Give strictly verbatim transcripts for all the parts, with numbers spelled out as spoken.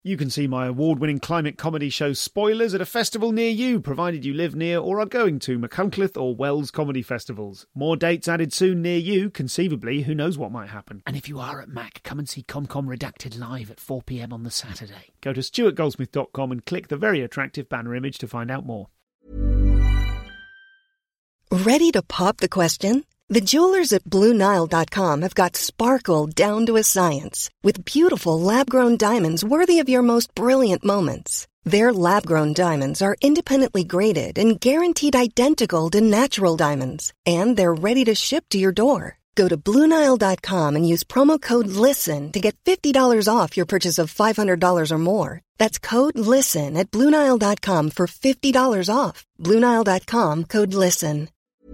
You can see my award-winning climate comedy show Spoilers at a festival near you, provided you live near or are going to Machynlleth or Wells comedy festivals. More dates added soon near you, conceivably, who knows what might happen. And if you are at Mac, come and see ComCom Redacted live at four p m on the Saturday. Go to stuart goldsmith dot com and click the very attractive banner image to find out more. Ready to pop the question? The jewelers at Blue Nile dot com have got sparkle down to a science with beautiful lab-grown diamonds worthy of your most brilliant moments. Their lab-grown diamonds are independently graded and guaranteed identical to natural diamonds, and they're ready to ship to your door. Go to Blue Nile dot com and use promo code LISTEN to get fifty dollars off your purchase of five hundred dollars or more. That's code LISTEN at Blue Nile dot com for fifty dollars off. Blue Nile dot com, code LISTEN.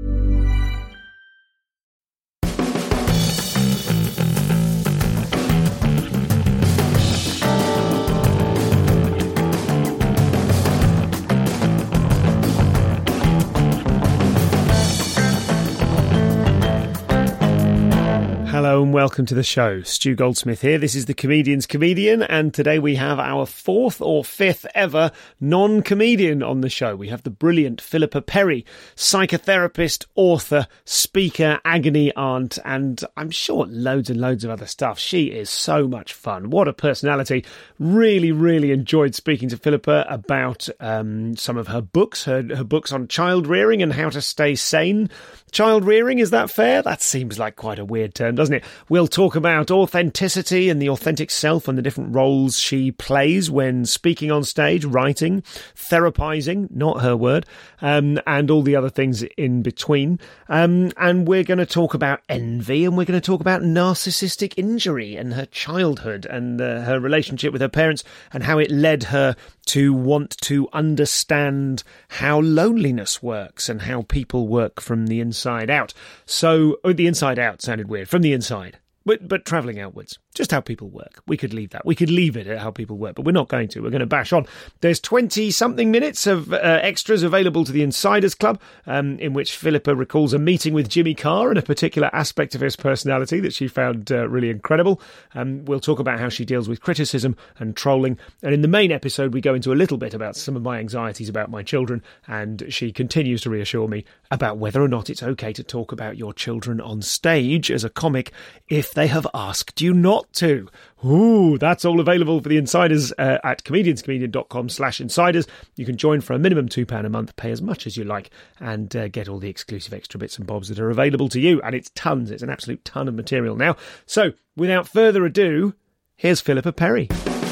Hello and welcome to the show. Stu Goldsmith here. This is The Comedian's Comedian, and today we have our fourth or fifth ever non-comedian on the show. We have the brilliant Philippa Perry, psychotherapist, author, speaker, agony aunt, and I'm sure loads and loads of other stuff. She is so much fun. What a personality. Really, really enjoyed speaking to Philippa about um, some of her books, her, her books on child rearing and how to stay sane. Child rearing, is that fair? That seems like quite a weird term, doesn't it? We'll talk about authenticity and the authentic self and the different roles she plays when speaking on stage, writing, therapizing, not her word, um, and all the other things in between. Um, and we're going to talk about envy, and we're going to talk about narcissistic injury and her childhood and uh, her relationship with her parents and how it led her to want to understand how loneliness works and how people work from the inside out. So, oh, the inside out sounded weird. From the inside. But, but travelling outwards. Just how people work. We could leave that. We could leave it at how people work, but we're not going to. We're going to bash on. There's twenty-something minutes of uh, extras available to the Insiders Club, um, in which Philippa recalls a meeting with Jimmy Carr and a particular aspect of his personality that she found uh, really incredible. Um, we'll talk about how she deals with criticism and trolling. And in the main episode, we go into a little bit about some of my anxieties about my children, and she continues to reassure me about whether or not it's okay to talk about your children on stage as a comic if they have asked you not to. Ooh, that's all available for the Insiders uh, at comedianscomedian.com slash insiders. You can join for a minimum two pounds a month, pay as much as you like, and uh, get all the exclusive extra bits and bobs that are available to you. And it's tons. It's an absolute ton of material now. So, without further ado, here's Philippa Perry.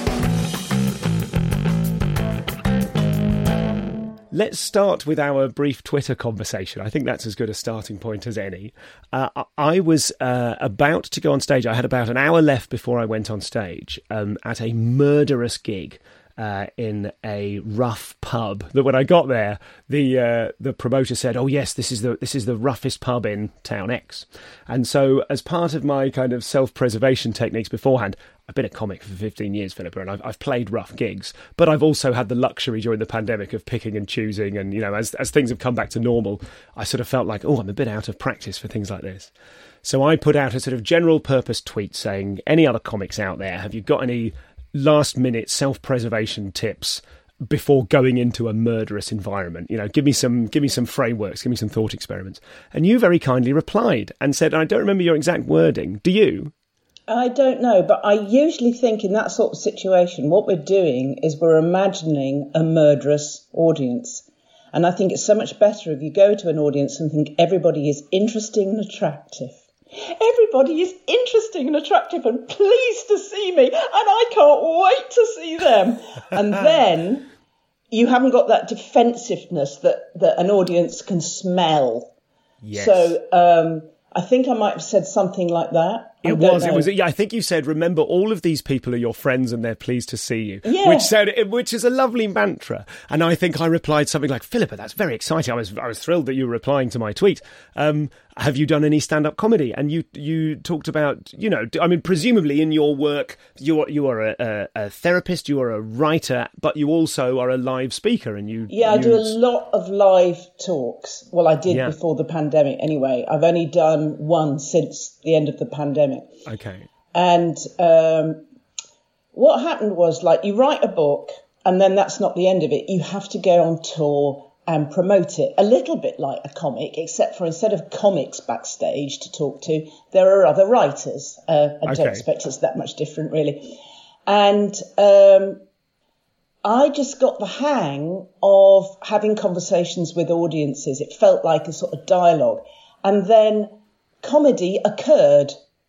Let's start with our brief Twitter conversation. I think that's as good a starting point as any. Uh, I was uh, about to go on stage. I had about an hour left before I went on stage um, at a murderous gig uh, in a rough pub. That when I got there, the uh, the promoter said, "Oh yes, this is the this is the roughest pub in town X." And so, as part of my kind of self-preservation techniques beforehand, I've been a comic for fifteen years, Philippa, and I've, I've played rough gigs, but I've also had the luxury during the pandemic of picking and choosing. And, you know, as, as things have come back to normal, I sort of felt like, oh, I'm a bit out of practice for things like this. So I put out a sort of general purpose tweet saying, any other comics out there, have you got any last minute self-preservation tips before going into a murderous environment? You know, give me some, give me some frameworks, give me some thought experiments. And you very kindly replied and said, I don't remember your exact wording. Do you? I don't know, but I usually think in that sort of situation, what we're doing is we're imagining a murderous audience. And I think it's so much better if you go to an audience and think everybody is interesting and attractive. Everybody is interesting and attractive and pleased to see me, and I can't wait to see them. And then you haven't got that defensiveness that, that an audience can smell. Yes. So um, I think I might have said something like that. It was, it was, yeah, I think you said, remember, all of these people are your friends and they're pleased to see you, yeah. which sounded, which is a lovely mantra. And I think I replied something like, Philippa, that's very exciting. I was, I was thrilled that you were replying to my tweet. Um, have you done any stand-up comedy? And you, you talked about, you know, I mean, presumably in your work, you are, you are a, a, a therapist, you are a writer, but you also are a live speaker and you... Yeah, you... I do a lot of live talks. Well, I did yeah. before the pandemic anyway. I've only done one since the end of the pandemic. Okay. And um, what happened was, like, you write a book and then that's not the end of it. You have to go on tour and promote it, a little bit like a comic, except for instead of comics backstage to talk to, there are other writers. Uh, I okay. don't expect it's that much different, really. And um, I just got the hang of having conversations with audiences. It felt like a sort of dialogue. And then comedy occurred.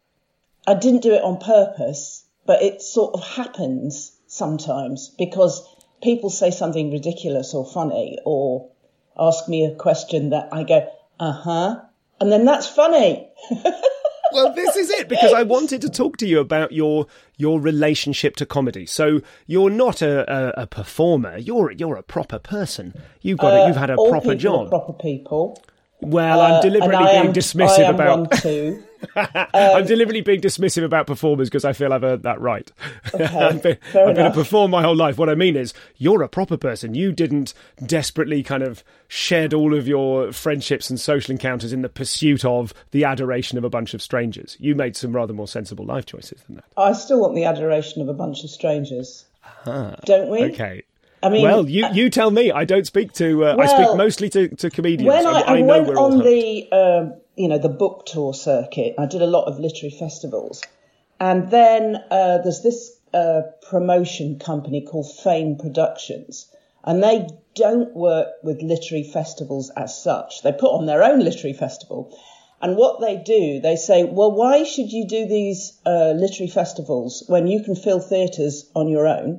I didn't do it on purpose, but it sort of happens sometimes because people say something ridiculous or funny or ask me a question that I go, uh-huh, and then that's funny. Well, this is it, because I wanted to talk to you about your your relationship to comedy. So you're not a, a, a performer. You're you're a proper person. You've got Uh, a, you've had a all proper people job. are proper people. Well, Uh, I'm and deliberately I being am- dismissive I am about. one too. I'm deliberately being dismissive about performers because I feel I've earned that right. Okay, I've been, fair I've been a enough. performer my whole life. What I mean is, you're a proper person. You didn't desperately kind of shed all of your friendships and social encounters in the pursuit of the adoration of a bunch of strangers. You made some rather more sensible life choices than that. I still want the adoration of a bunch of strangers, don't we? Okay. I mean, Well, you, you tell me. I don't speak to. Uh, I Well, speak mostly to, to comedians. when I, I, know went we're all on hooked. the, um, you know, the book tour circuit, I did a lot of literary festivals, and then uh, there's this uh, promotion company called Fame Productions, and they don't work with literary festivals as such. They put on their own literary festival, and what they do, they say, well, why should you do these uh, literary festivals when you can fill theatres on your own?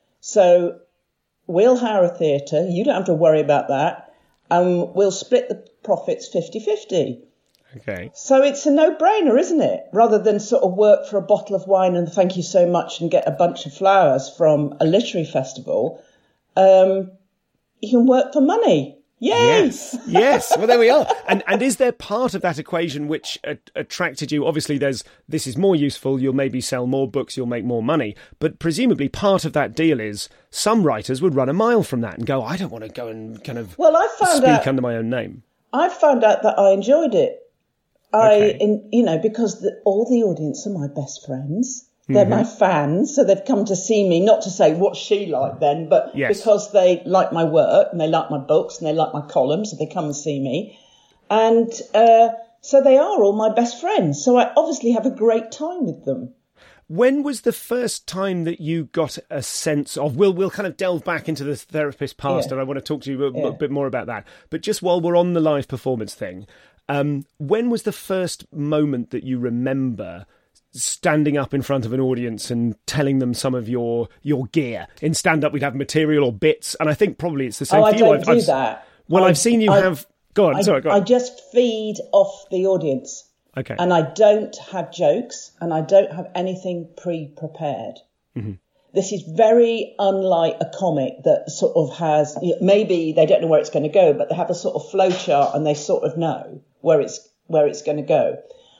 So we'll hire a theatre, you don't have to worry about that, and we'll split the profits fifty-fifty. Okay. So it's a no-brainer, isn't it? Rather than sort of work for a bottle of wine and thank you so much and get a bunch of flowers from a literary festival, um, you can work for money. Yay! Yes, yes. Well, there we are. And and is there part of that equation which uh, attracted you? Obviously, there's this is more useful. You'll maybe sell more books. You'll make more money. But presumably, part of that deal is some writers would run a mile from that and go, I don't want to go and kind of Well, I found speak out, under my own name. I found out that I enjoyed it. I, Okay. in, you know, because the, all the audience are my best friends. They're Mm-hmm. my fans, so they've come to see me, not to say what's she like then, but Yes. because they like my work and they like my books and they like my columns, so they come and see me. And uh, so they are all my best friends. So I obviously have a great time with them. When was the first time that you got a sense of, we'll, we'll kind of delve back into the therapist past, Yeah. and I want to talk to you a, Yeah. a bit more about that. But just while we're on the live performance thing, um, when was the first moment that you remember standing up in front of an audience and telling them some of your your gear? In stand-up, we'd have material or bits, and I think probably it's the same Oh, for I you. don't I've, do I've, that. Well, I- I've seen you I- have... Go on, I, sorry, go I on. just feed off the audience. Okay. And I don't have jokes and I don't have anything pre-prepared. Mm-hmm. This is very unlike a comic that sort of has, you know, maybe they don't know where it's going to go, but they have a sort of flow chart and they sort of know where it's where it's going to go.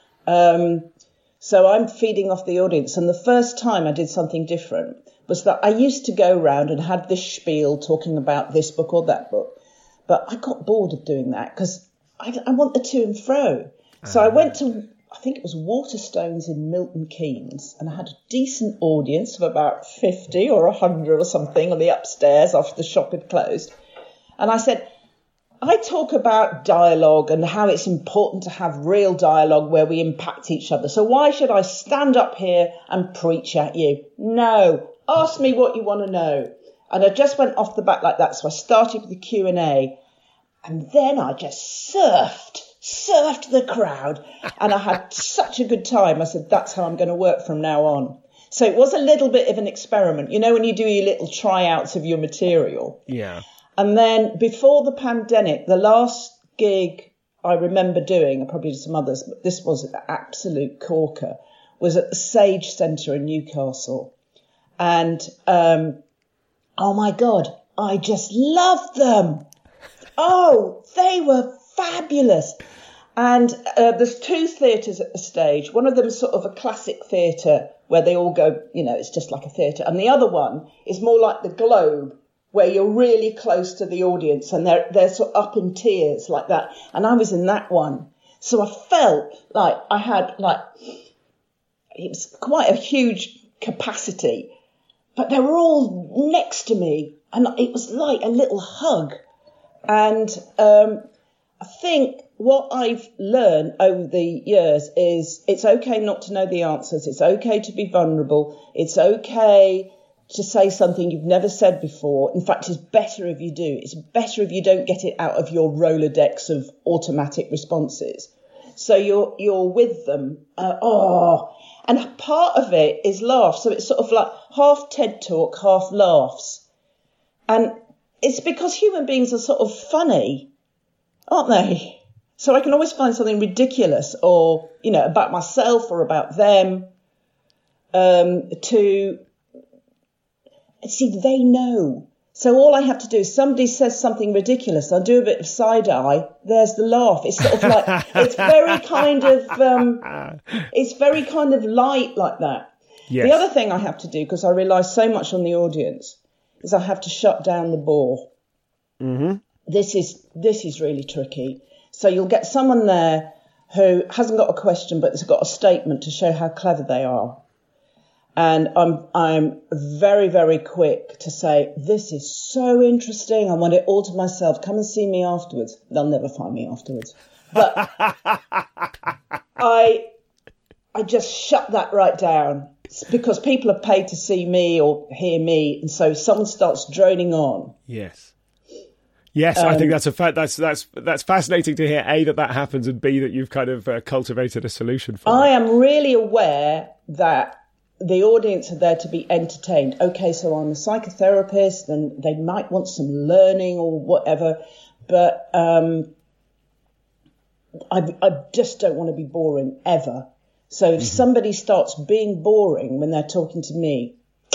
Um, so I'm feeding off the audience. And the first time I did something different was that I used to go around and had this spiel talking about this book or that book. But I got bored of doing that because I, I want the to and fro. So I went to, I think it was Waterstones in Milton Keynes, and I had a decent audience of about fifty or one hundred or something on the upstairs after the shop had closed. And I said, I talk about dialogue and how it's important to have real dialogue where we impact each other. So why should I stand up here and preach at you? No, ask me what you want to know. And I just went off the back like that. So I started with the Q and A, and then I just surfed, surfed the crowd. And I had such a good time. I said, that's how I'm going to work from now on. So it was a little bit of an experiment. You know, when you do your little tryouts of your material. Yeah. And then before the pandemic, the last gig I remember doing, I probably did some others, but this was an absolute corker, was at the Sage Centre in Newcastle. And, um, oh my God, I just loved them. Oh, they were fabulous. And uh, there's two theatres at the stage. One of them is sort of a classic theatre where they all go, you know, it's just like a theatre. And the other one is more like the Globe, where you're really close to the audience and they're, they're sort of up in tears like that. And I was in that one. So I felt like I had like, it was quite a huge capacity. but they were all next to me, and it was like a little hug. And um, I think what I've learned over the years is it's okay not to know the answers. It's okay to be vulnerable. It's okay to say something you've never said before. In fact, it's better if you do. It's better if you don't get it out of your Rolodex of automatic responses. So you're you're with them. Uh, oh, and part of it is laugh. So it's sort of like half TED Talk, half laughs. And it's because human beings are sort of funny, aren't they? So I can always find something ridiculous or, you know, about myself or about them um, to see, they know. So all I have to do is somebody says something ridiculous. I'll do a bit of side eye. There's the laugh. It's sort of like, it's very kind of, um, it's very kind of light like that. Yes. The other thing I have to do, because I rely so much on the audience, is I have to shut down the bore. Mm-hmm. This is, this is really tricky. So you'll get someone there who hasn't got a question, but has got a statement to show how clever they are. And I'm I'm very, very quick to say, this is so interesting. I want it all to myself. Come and see me afterwards. They'll never find me afterwards. But I I just shut that right down. It's because people are paid to see me or hear me. And so someone starts droning on. Yes. Yes, um, I think that's a fact. That's that's that's fascinating to hear. A, that that happens, and B, that you've kind of uh, cultivated a solution for I it. am really aware that the audience are there to be entertained. Okay, so I'm a psychotherapist, and they might want some learning or whatever, but um, I, I just don't want to be boring ever. So if mm-hmm. somebody starts being boring when they're talking to me,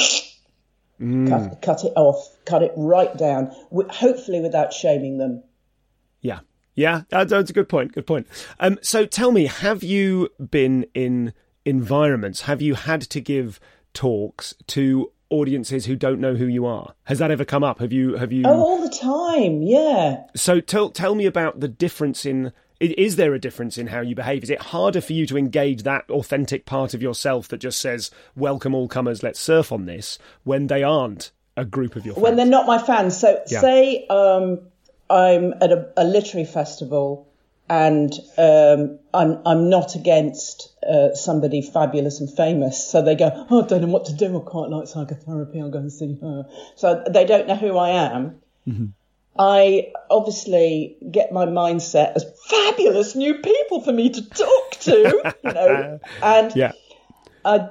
Mm. Cut, cut it off, cut it right down, hopefully without shaming them. Yeah, yeah, that's, that's a good point, good point. Um, so tell me, have you been in environments, have you had to give talks to audiences who don't know who you are? Has that ever come up? Have you? Have you? Oh, all the time, yeah. So tell, tell me about the difference in... Is there a difference in how you behave? Is it harder for you to engage that authentic part of yourself that just says, welcome all comers, let's surf on this, when they aren't a group of your fans? When they're not my fans. So yeah. say um, I'm at a, a literary festival and um, I'm I'm not against uh, somebody fabulous and famous. So they go, oh, I don't know what to do. I quite like psychotherapy. I'll go and see her. So they don't know who I am. Mm-hmm. I obviously get my mindset as fabulous new people for me to talk to, you know, and yeah. I,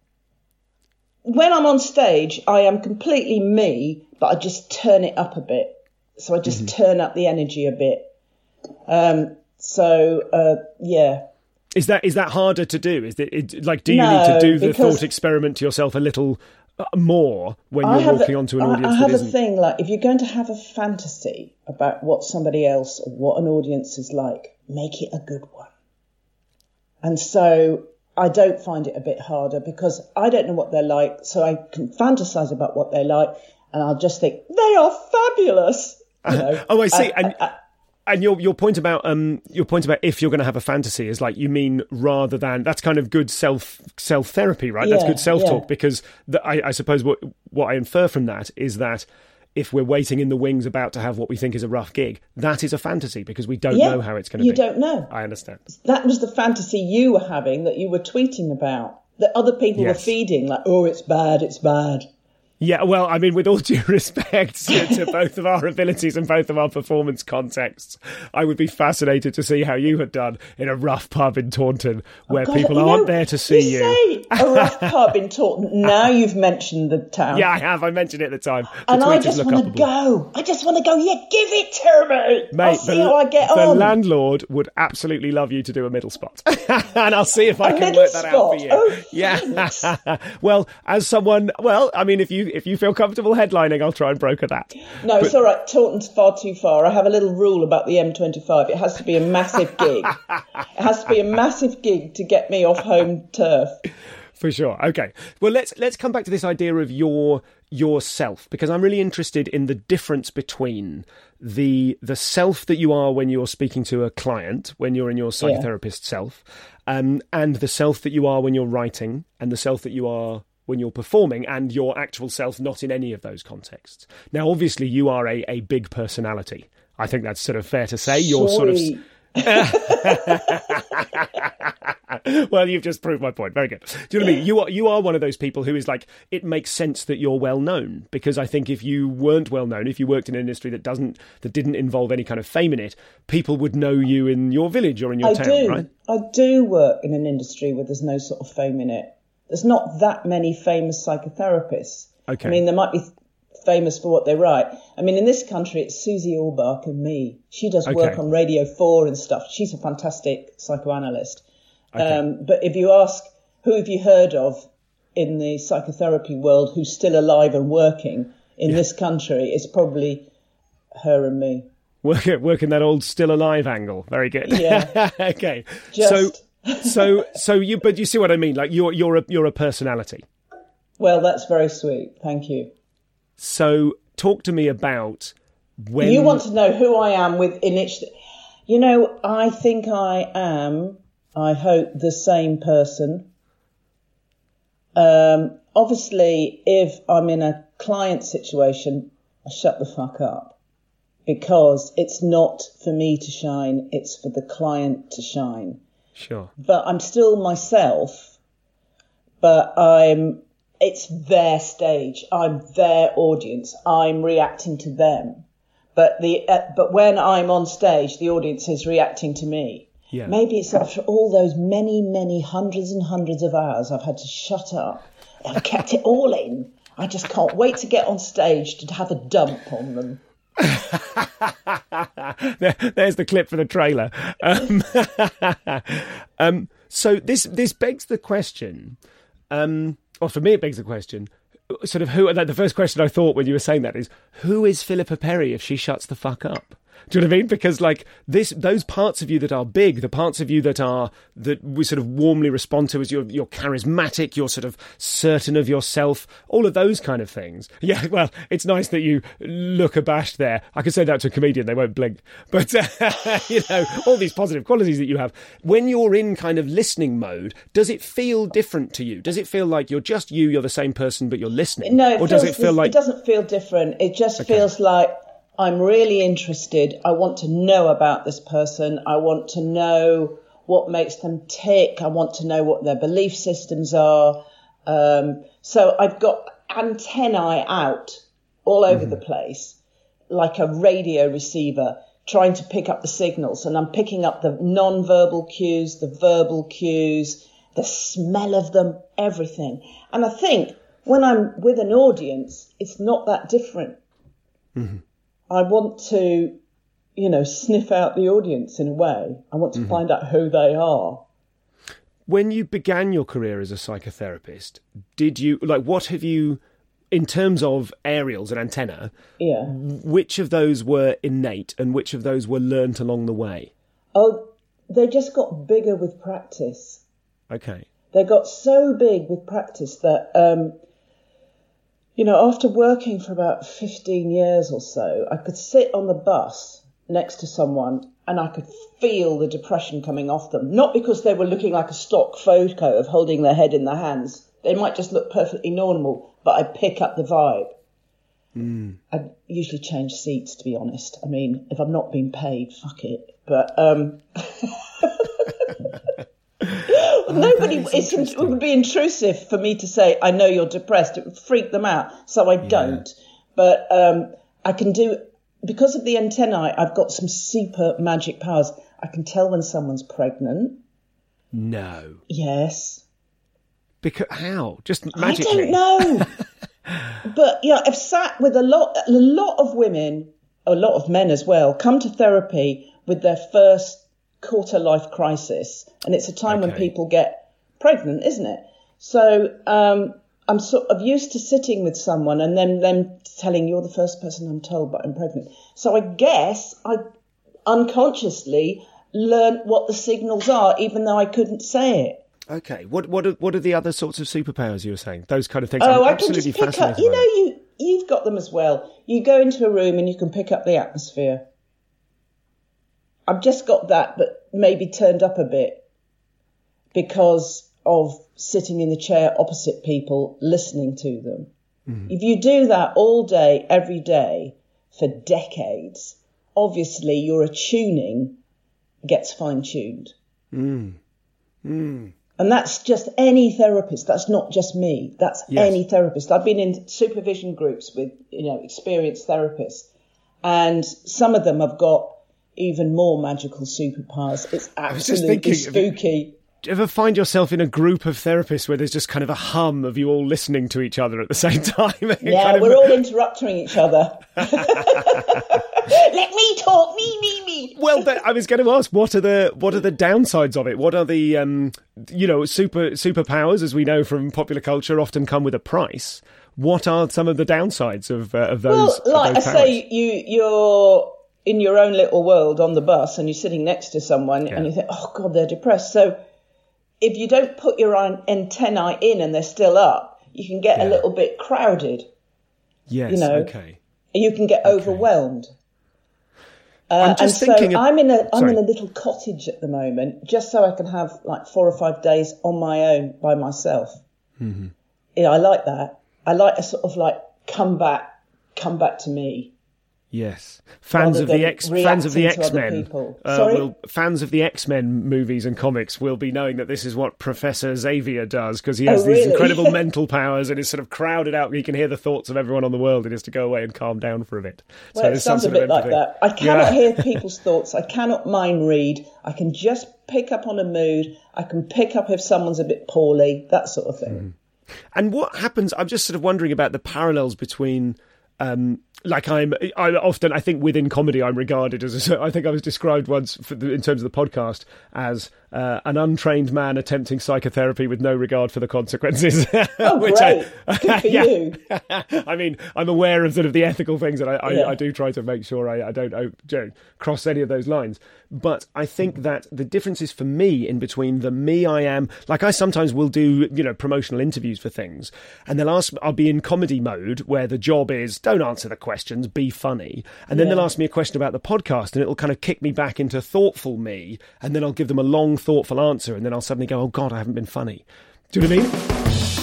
when I'm on stage, I am completely me, but I just turn it up a bit. So I just mm-hmm. turn up the energy a bit. Um, so, uh, yeah. Is that is that harder to do? Is it, it like, do you no, need to do the thought experiment to yourself a little more when you're walking a, onto an audience? I have that a isn't... thing like, if you're going to have a fantasy about what somebody else or what an audience is like, make it a good one. And so I don't find it a bit harder because I don't know what they're like, so I can fantasize about what they like, and I'll just think they are fabulous. You know? Oh, I see. And, and, and your your point about um your point about if you're going to have a fantasy is like, you mean rather than, that's kind of good self self therapy, right? Yeah, that's good self talk, yeah. because the, I, I suppose what what I infer from that is that if we're waiting in the wings about to have what we think is a rough gig, that is a fantasy because we don't yeah, know how it's going to you be. You don't know. I understand. That was the fantasy you were having that you were tweeting about, that other people yes. were feeding, like, oh, it's bad, it's bad. Yeah, well, I mean, with all due respect to, to both of our abilities and both of our performance contexts, I would be fascinated to see how you had done in a rough pub in Taunton where oh God, people you aren't know, there to see you. You say a rough pub in Taunton. Now you've mentioned the town. Yeah, I have. I mentioned it at the time. The and I just want to go. I just want to go, yeah, give it to me. Mate, I'll see the, how I get the on. The landlord would absolutely love you to do a middle spot. And I'll see if I a can work that spot? out for you. Oh, yeah. Well, as someone, well, I mean, if you if you feel comfortable headlining, I'll try and broker that. No, but... it's all right. Taunton's far too far. I have a little rule about the M twenty-five. It has to be a massive gig. It has to be a massive gig to get me off home turf. For sure. Okay. Well, let's let's come back to this idea of your yourself, because I'm really interested in the difference between the the self that you are when you're speaking to a client, when you're in your psychotherapist yeah. self, um, and the self that you are when you're writing, and the self that you are when you're performing and your actual self not in any of those contexts. Now, obviously, you are a, a big personality. I think that's sort of fair to say. You're sort of... Well, you've just proved my point. Very good. Do you know what I mean? You are you are one of those people who is like, it makes sense that you're well known, because I think if you weren't well known, if you worked in an industry that doesn't that didn't involve any kind of fame in it, people would know you in your village or in your I town, do. right? I do work in an industry where there's no sort of fame in it. There's not that many famous psychotherapists. Okay. I mean, there might be famous for what they write. I mean, in this country, it's Susie Orbach and me. She does work Okay. on Radio four and stuff. She's a fantastic psychoanalyst. Okay. Um, but if you ask, who have you heard of in the psychotherapy world who's still alive and working in Yeah. this country, it's probably her and me. Work, working that old still alive angle. Very good. Yeah. Okay. Just. So, so, so you, but you see what I mean? Like you're, you're a, you're a personality. Well, that's very sweet. Thank you. So talk to me about when You want to know who I am within each... You know, I think I am, I hope, the same person. Um, obviously, if I'm in a client situation, I shut the fuck up, because it's not for me to shine, it's for the client to shine. Sure. But I'm still myself, but I'm... It's their stage. I'm their audience. I'm reacting to them. But the uh, but when I'm on stage, the audience is reacting to me. Yeah. Maybe it's after all those many, many hundreds and hundreds of hours I've had to shut up. I've kept it all in. I just can't wait to get on stage to have a dump on them. there, there's the clip for the trailer. Um, um, so this this begs the question. Um, Well, for me, it begs the question, sort of who, the first question I thought when you were saying that is, who is Philippa Perry if she shuts the fuck up? Do you know what I mean? Because like this, those parts of you that are big, the parts of you that are, that we sort of warmly respond to as you're, you're charismatic, you're sort of certain of yourself, all of those kind of things. Yeah, well, it's nice that you look abashed there. I could say that to a comedian, they won't blink. But, uh, you know, all these positive qualities that you have. When you're in kind of listening mode, does it feel different to you? Does it feel like you're just you, you're the same person, but you're listening? No, it or feels, does it feel like... It doesn't feel different. It just Okay. feels like I'm really interested. I want to know about this person. I want to know what makes them tick. I want to know what their belief systems are. Um, so I've got antennae out all over mm-hmm. the place, like a radio receiver, trying to pick up the signals. And I'm picking up the non-verbal cues, the verbal cues, the smell of them, everything. And I think when I'm with an audience, it's not that different. Mm-hmm. I want to, you know, sniff out the audience in a way. I want to mm-hmm. find out who they are. When you began your career as a psychotherapist, did you, like, what have you, in terms of aerials and antenna, yeah. which of those were innate and which of those were learnt along the way? Oh, they just got bigger with practice. Okay. They got so big with practice that... Um, You know, after working for about fifteen years or so, I could sit on the bus next to someone and I could feel the depression coming off them. Not because they were looking like a stock photo of holding their head in their hands. They might just look perfectly normal, but I'd pick up the vibe. Mm. I'd usually change seats, to be honest. I mean, if I'm not being paid, fuck it. But... um Nobody, it's, it would be intrusive for me to say, I know you're depressed. It would freak them out. So I don't. Yeah. But um, I can do, because of the antennae, I've got some super magic powers. I can tell when someone's pregnant. No. Yes. Because how? Just magically? I don't know. But, yeah, I've sat with a lot, a lot of women, a lot of men as well, come to therapy with their first quarter life crisis, and it's a time okay. when people get pregnant, isn't it? So um, I'm sort of used to sitting with someone and then them telling, you're the first person I'm told, but I'm pregnant. So I guess I unconsciously learned what the signals are, even though I couldn't say it. Okay. What what are, what are the other sorts of superpowers you were saying? Those kind of things. Oh, I'm I absolutely can just pick up. fascinated. You know, you you've got them as well. You go into a room and you can pick up the atmosphere. I've just got that, but maybe turned up a bit, because of sitting in the chair opposite people, listening to them. Mm. If you do that all day, every day, for decades, obviously your attuning gets fine-tuned. Mm. Mm. And that's just any therapist. That's not just me. That's yes. any therapist. I've been in supervision groups with, you know, experienced therapists, and some of them have got even more magical superpowers. It's absolutely thinking, spooky. Do you ever find yourself in a group of therapists where there's just kind of a hum of you all listening to each other at the same time? Yeah, kind we're of... all interrupting each other. Let me talk, me, me, me. Well, but I was going to ask, what are the what are the downsides of it? What are the um, you know, super superpowers, as we know from popular culture, often come with a price. What are some of the downsides of uh, of those? Well, like of those I powers? say, you you're in your own little world on the bus, and you're sitting next to someone, yeah. and you think, oh God, they're depressed. So if you don't put your antennae in and they're still up, you can get yeah. a little bit crowded. Yes. You know, okay. You can get okay. overwhelmed. Uh, I'm just and thinking. so of, I'm in a I'm sorry. in a little cottage at the moment, just so I can have like four or five days on my own by myself. Mm-hmm. You know, I like that. I like a sort of like come back, come back to me. Yes, fans of the X fans of the X-Men. Uh, Sorry? will, fans of the X-Men movies and comics will be knowing that this is what Professor Xavier does, because he has oh, these really? incredible mental powers and is sort of crowded out. He can hear the thoughts of everyone on the world and has to go away and calm down for a bit. Well, so it sounds a bit like that. I cannot yeah. hear people's thoughts. I cannot mind read. I can just pick up on a mood. I can pick up if someone's a bit poorly, that sort of thing. Mm. And what happens? I'm just sort of wondering about the parallels between. Um, like I'm, I often, I think within comedy, I'm regarded as, a, I think I was described once for the, in terms of the podcast as uh, an untrained man attempting psychotherapy with no regard for the consequences. Oh, which great. I, Good for yeah. you. I mean, I'm aware of sort of the ethical things, and I, I, yeah. I do try to make sure I, I don't, I don't cross any of those lines. But I think that the difference is for me in between the me I am, like I sometimes will do, you know, promotional interviews for things, and they'll ask, I'll be in comedy mode where the job is don't answer the questions, be funny. And then yeah. they'll ask me a question about the podcast, and it'll kind of kick me back into thoughtful me, and then I'll give them a long, thoughtful answer, and then I'll suddenly go, oh God, I haven't been funny. Do you know what I mean?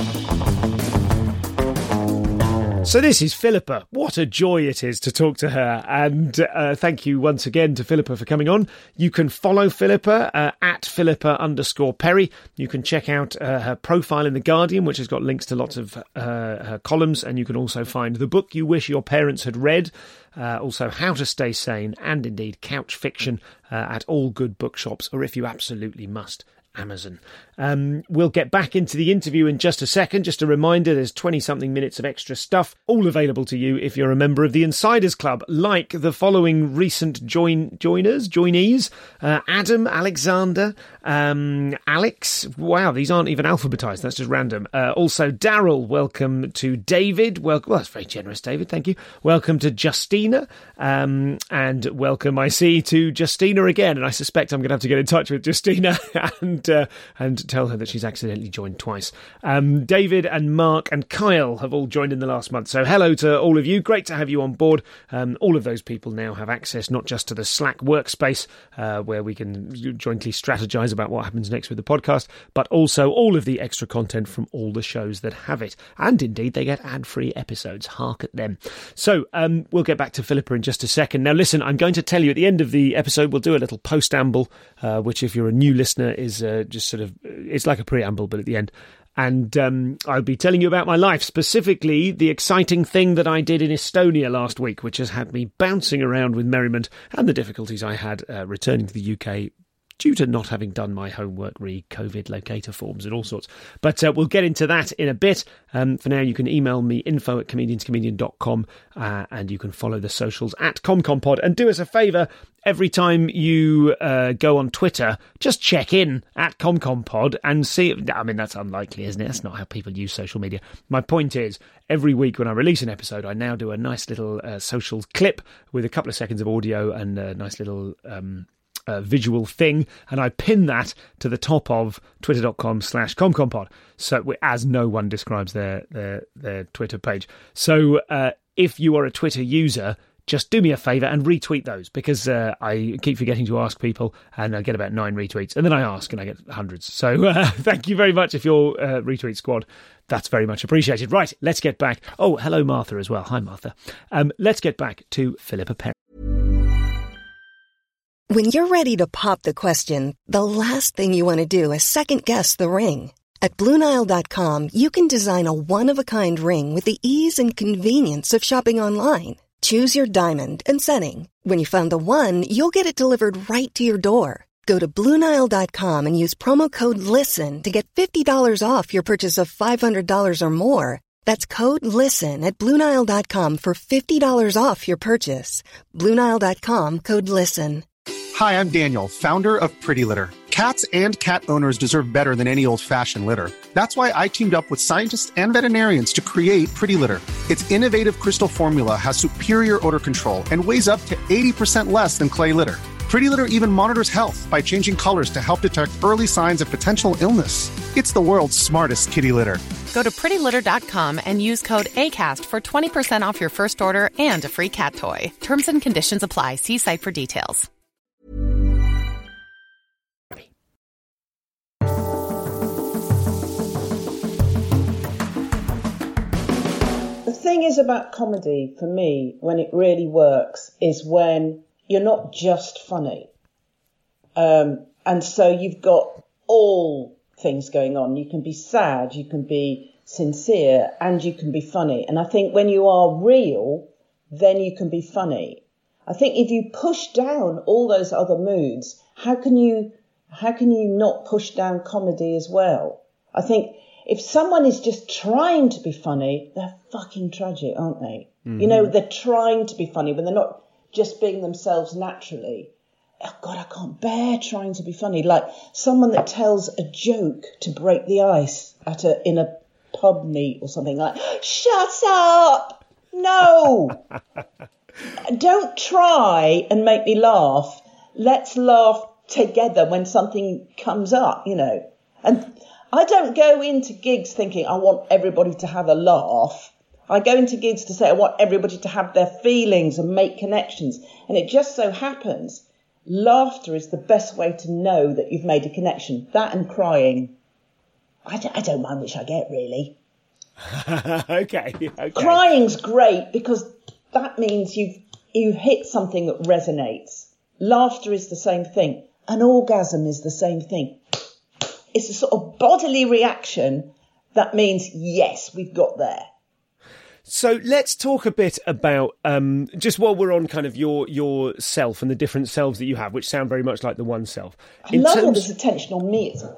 So this is Philippa. What a joy it is to talk to her. And uh, thank you once again to Philippa for coming on. You can follow Philippa uh, at Philippa underscore Perry. You can check out uh, her profile in The Guardian, which has got links to lots of uh, her columns. And you can also find the book you wish your parents had read. Uh, also, How to Stay Sane and indeed Couch Fiction uh, at all good bookshops, or if you absolutely must, Amazon. Um, we'll get back into the interview in just a second. Just a reminder, there's twenty-something minutes of extra stuff, all available to you if you're a member of the Insiders Club, like the following recent join joiners, joinees, uh, Adam, Alexander, um, Alex. Wow, these aren't even alphabetised. That's just random. Uh, also, Daryl, welcome to David. Welcome. Well, that's very generous, David. Thank you. Welcome to Justina. Um, and welcome, I see, to Justina again. And I suspect I'm going to have to get in touch with Justina and uh, and tell her that she's accidentally joined twice. Um, David and Mark and Kyle have all joined in the last month. So hello to all of you. Great to have you on board. Um, all of those people now have access not just to the Slack workspace, uh, where we can jointly strategize about what happens next with the podcast, but also all of the extra content from all the shows that have it. And indeed, they get ad-free episodes. Hark at them. So um, we'll get back to Philippa in just a second. Now, listen, I'm going to tell you at the end of the episode, we'll do a little post-amble, uh, which if you're a new listener is uh, just sort of, it's like a preamble, but at the end. And um, I'll be telling you about my life, specifically the exciting thing that I did in Estonia last week, which has had me bouncing around with merriment, and the difficulties I had uh, returning to the U K due to not having done my homework, re COVID locator forms and all sorts. But uh, we'll get into that in a bit. Um, for now, you can email me, info at comedians comedian dot com, uh, and you can follow the socials at ComCompod. And do us a favour, every time you uh, go on Twitter, just check in at ComCompod and see. I mean, that's unlikely, isn't it? That's not how people use social media. My point is, every week when I release an episode, I now do a nice little uh, social clip with a couple of seconds of audio and a nice little Um, Uh, visual thing, and I pin that to the top of twitter.com slash comcompod, so as no one describes their their, their Twitter page. So uh, if you are a Twitter user, just do me a favour and retweet those, because uh, I keep forgetting to ask people, and I get about nine retweets, and then I ask and I get hundreds. So uh, thank you very much if you're uh, retweet squad. That's very much appreciated. Right, let's get back. Oh, hello, Martha, as well. Hi, Martha. Um, let's get back to Philippa Perry. When you're ready to pop the question, the last thing you want to do is second-guess the ring. At Blue Nile dot com, you can design a one-of-a-kind ring with the ease and convenience of shopping online. Choose your diamond and setting. When you find the one, you'll get it delivered right to your door. Go to Blue Nile dot com and use promo code LISTEN to get fifty dollars off your purchase of five hundred dollars or more. That's code LISTEN at Blue Nile dot com for fifty dollars off your purchase. Blue Nile dot com, code LISTEN. Hi, I'm Daniel, founder of Pretty Litter. Cats and cat owners deserve better than any old-fashioned litter. That's why I teamed up with scientists and veterinarians to create Pretty Litter. Its innovative crystal formula has superior odor control and weighs up to eighty percent less than clay litter. Pretty Litter even monitors health by changing colors to help detect early signs of potential illness. It's the world's smartest kitty litter. Go to pretty litter dot com and use code ACAST for twenty percent off your first order and a free cat toy. Terms and conditions apply. See site for details. The thing is about comedy, for me, when it really works, is when you're not just funny. Um, and so you've got all things going on. You can be sad, you can be sincere, and you can be funny. And I think when you are real, then you can be funny. I think if you push down all those other moods, how can you, how can you not push down comedy as well? I think if someone is just trying to be funny, they're fucking tragic, aren't they? Mm-hmm. You know, they're trying to be funny when they're not just being themselves naturally. Oh, God, I can't bear trying to be funny. Like someone that tells a joke to break the ice at a in a pub meet or something, like, shut up! No! Don't try and make me laugh. Let's laugh together when something comes up, you know. And I don't go into gigs thinking I want everybody to have a laugh. I go into gigs to say I want everybody to have their feelings and make connections. And it just so happens laughter is the best way to know that you've made a connection. That and crying. I don't, I don't mind which I get, really. okay, okay. Crying's great because that means you've, you've hit something that resonates. Laughter is the same thing. An orgasm is the same thing. It's a sort of bodily reaction that means, yes, we've got there. So let's talk a bit about, um, just while we're on kind of your your self and the different selves that you have, which sound very much like the one self. I In love terms... all this attention on me. It's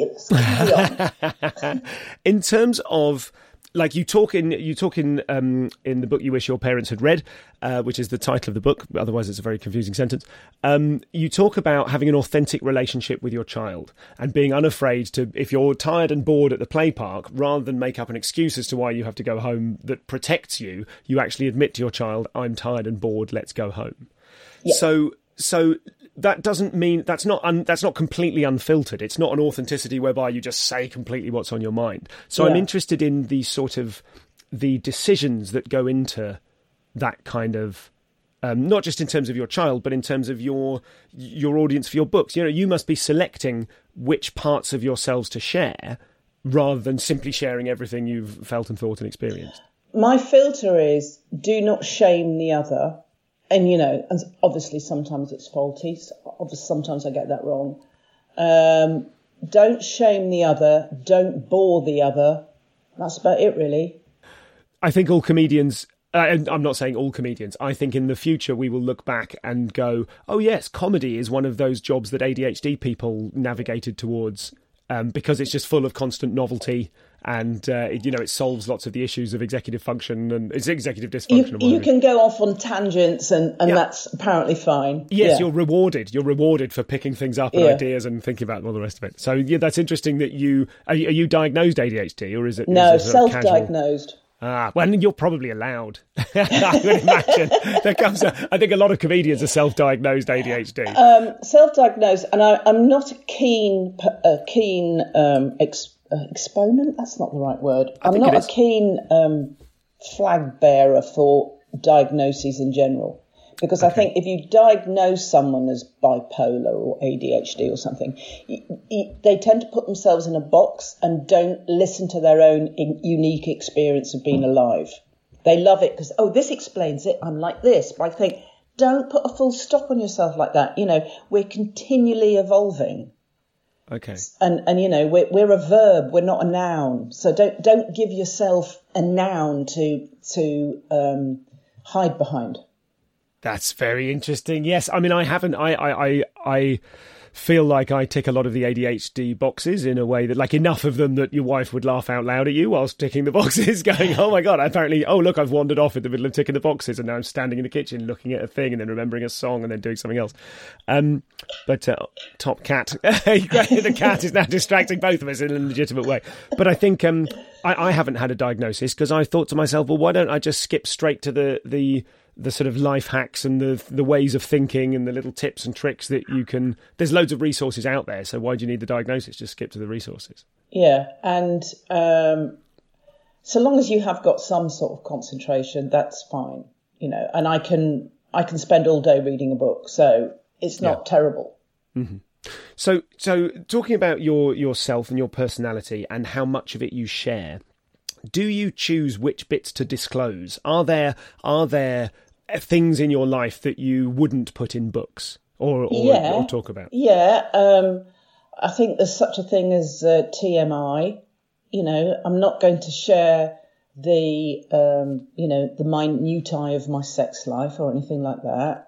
fabulous. In terms of, like you talk in you talk in um, in the book You Wish Your Parents Had Read, uh, which is the title of the book. Otherwise, it's a very confusing sentence. Um, you talk about having an authentic relationship with your child and being unafraid to, if you're tired and bored at the play park, rather than make up an excuse as to why you have to go home that protects you, you actually admit to your child, "I'm tired and bored. Let's go home." Yeah. So, so. That doesn't mean that's not un, that's not completely unfiltered. It's not an authenticity whereby you just say completely what's on your mind. So yeah. I'm interested in the sort of the decisions that go into that kind of, um, not just in terms of your child, but in terms of your your audience for your books. You know, you must be selecting which parts of yourselves to share rather than simply sharing everything you've felt and thought and experienced. My filter is do not shame the other. And, you know, and obviously sometimes it's faulty. Obviously sometimes I get that wrong. Um, don't shame the other. Don't bore the other. That's about it, really. I think all comedians, uh, and I'm not saying all comedians, I think in the future we will look back and go, oh, yes, comedy is one of those jobs that A D H D people navigated towards um, because it's just full of constant novelty. And, uh, it, you know, it solves lots of the issues of executive function and it's executive dysfunction. You, you can go off on tangents and, and yeah. that's apparently fine. Yes, yeah. you're rewarded. You're rewarded for picking things up and yeah. ideas and thinking about all the rest of it. So, yeah, that's interesting that you... Are you, are you diagnosed A D H D or is it... No, is it self-diagnosed. Ah, well, you're probably allowed. I would imagine. There comes a, I think a lot of comedians are self-diagnosed A D H D. Um, self-diagnosed, and I, I'm not a keen, a keen um, ex, uh, exponent. That's not the right word. I I'm not a keen um, flag bearer for diagnoses in general. Because Okay. I think if you diagnose someone as bipolar or A D H D or something, y- y- they tend to put themselves in a box and don't listen to their own in- unique experience of being alive. They love it because, oh, this explains it. I'm like this. But I think, don't put a full stop on yourself like that. You know, we're continually evolving. Okay. And, and you know, we're, we're a verb. We're not a noun. So don't don't give yourself a noun to to um, hide behind. That's very interesting. Yes, I mean, I haven't. I, I, I, I feel like I tick a lot of the A D H D boxes in a way that, like, enough of them that your wife would laugh out loud at you whilst ticking the boxes, going, "Oh my god!" Apparently, oh look, I've wandered off in the middle of ticking the boxes, and now I'm standing in the kitchen looking at a thing, and then remembering a song, and then doing something else. Um, but uh, top cat, the cat is now distracting both of us in a legitimate way. But I think um, I, I haven't had a diagnosis because I thought to myself, well, why don't I just skip straight to the the the sort of life hacks and the the ways of thinking and the little tips and tricks that you can... There's loads of resources out there, so why do you need the diagnosis? Just skip to the resources. Yeah, and um, so long as you have got some sort of concentration, that's fine, you know. And I can I can spend all day reading a book, so it's not Yeah. terrible. Mm-hmm. So, so talking about your yourself and your personality and how much of it you share, do you choose which bits to disclose? Are there are there things in your life that you wouldn't put in books or or, Yeah. or talk about? Yeah, um, I think there's such a thing as uh, T M I. You know, I'm not going to share the, um, you know, the minutiae of my sex life or anything like that.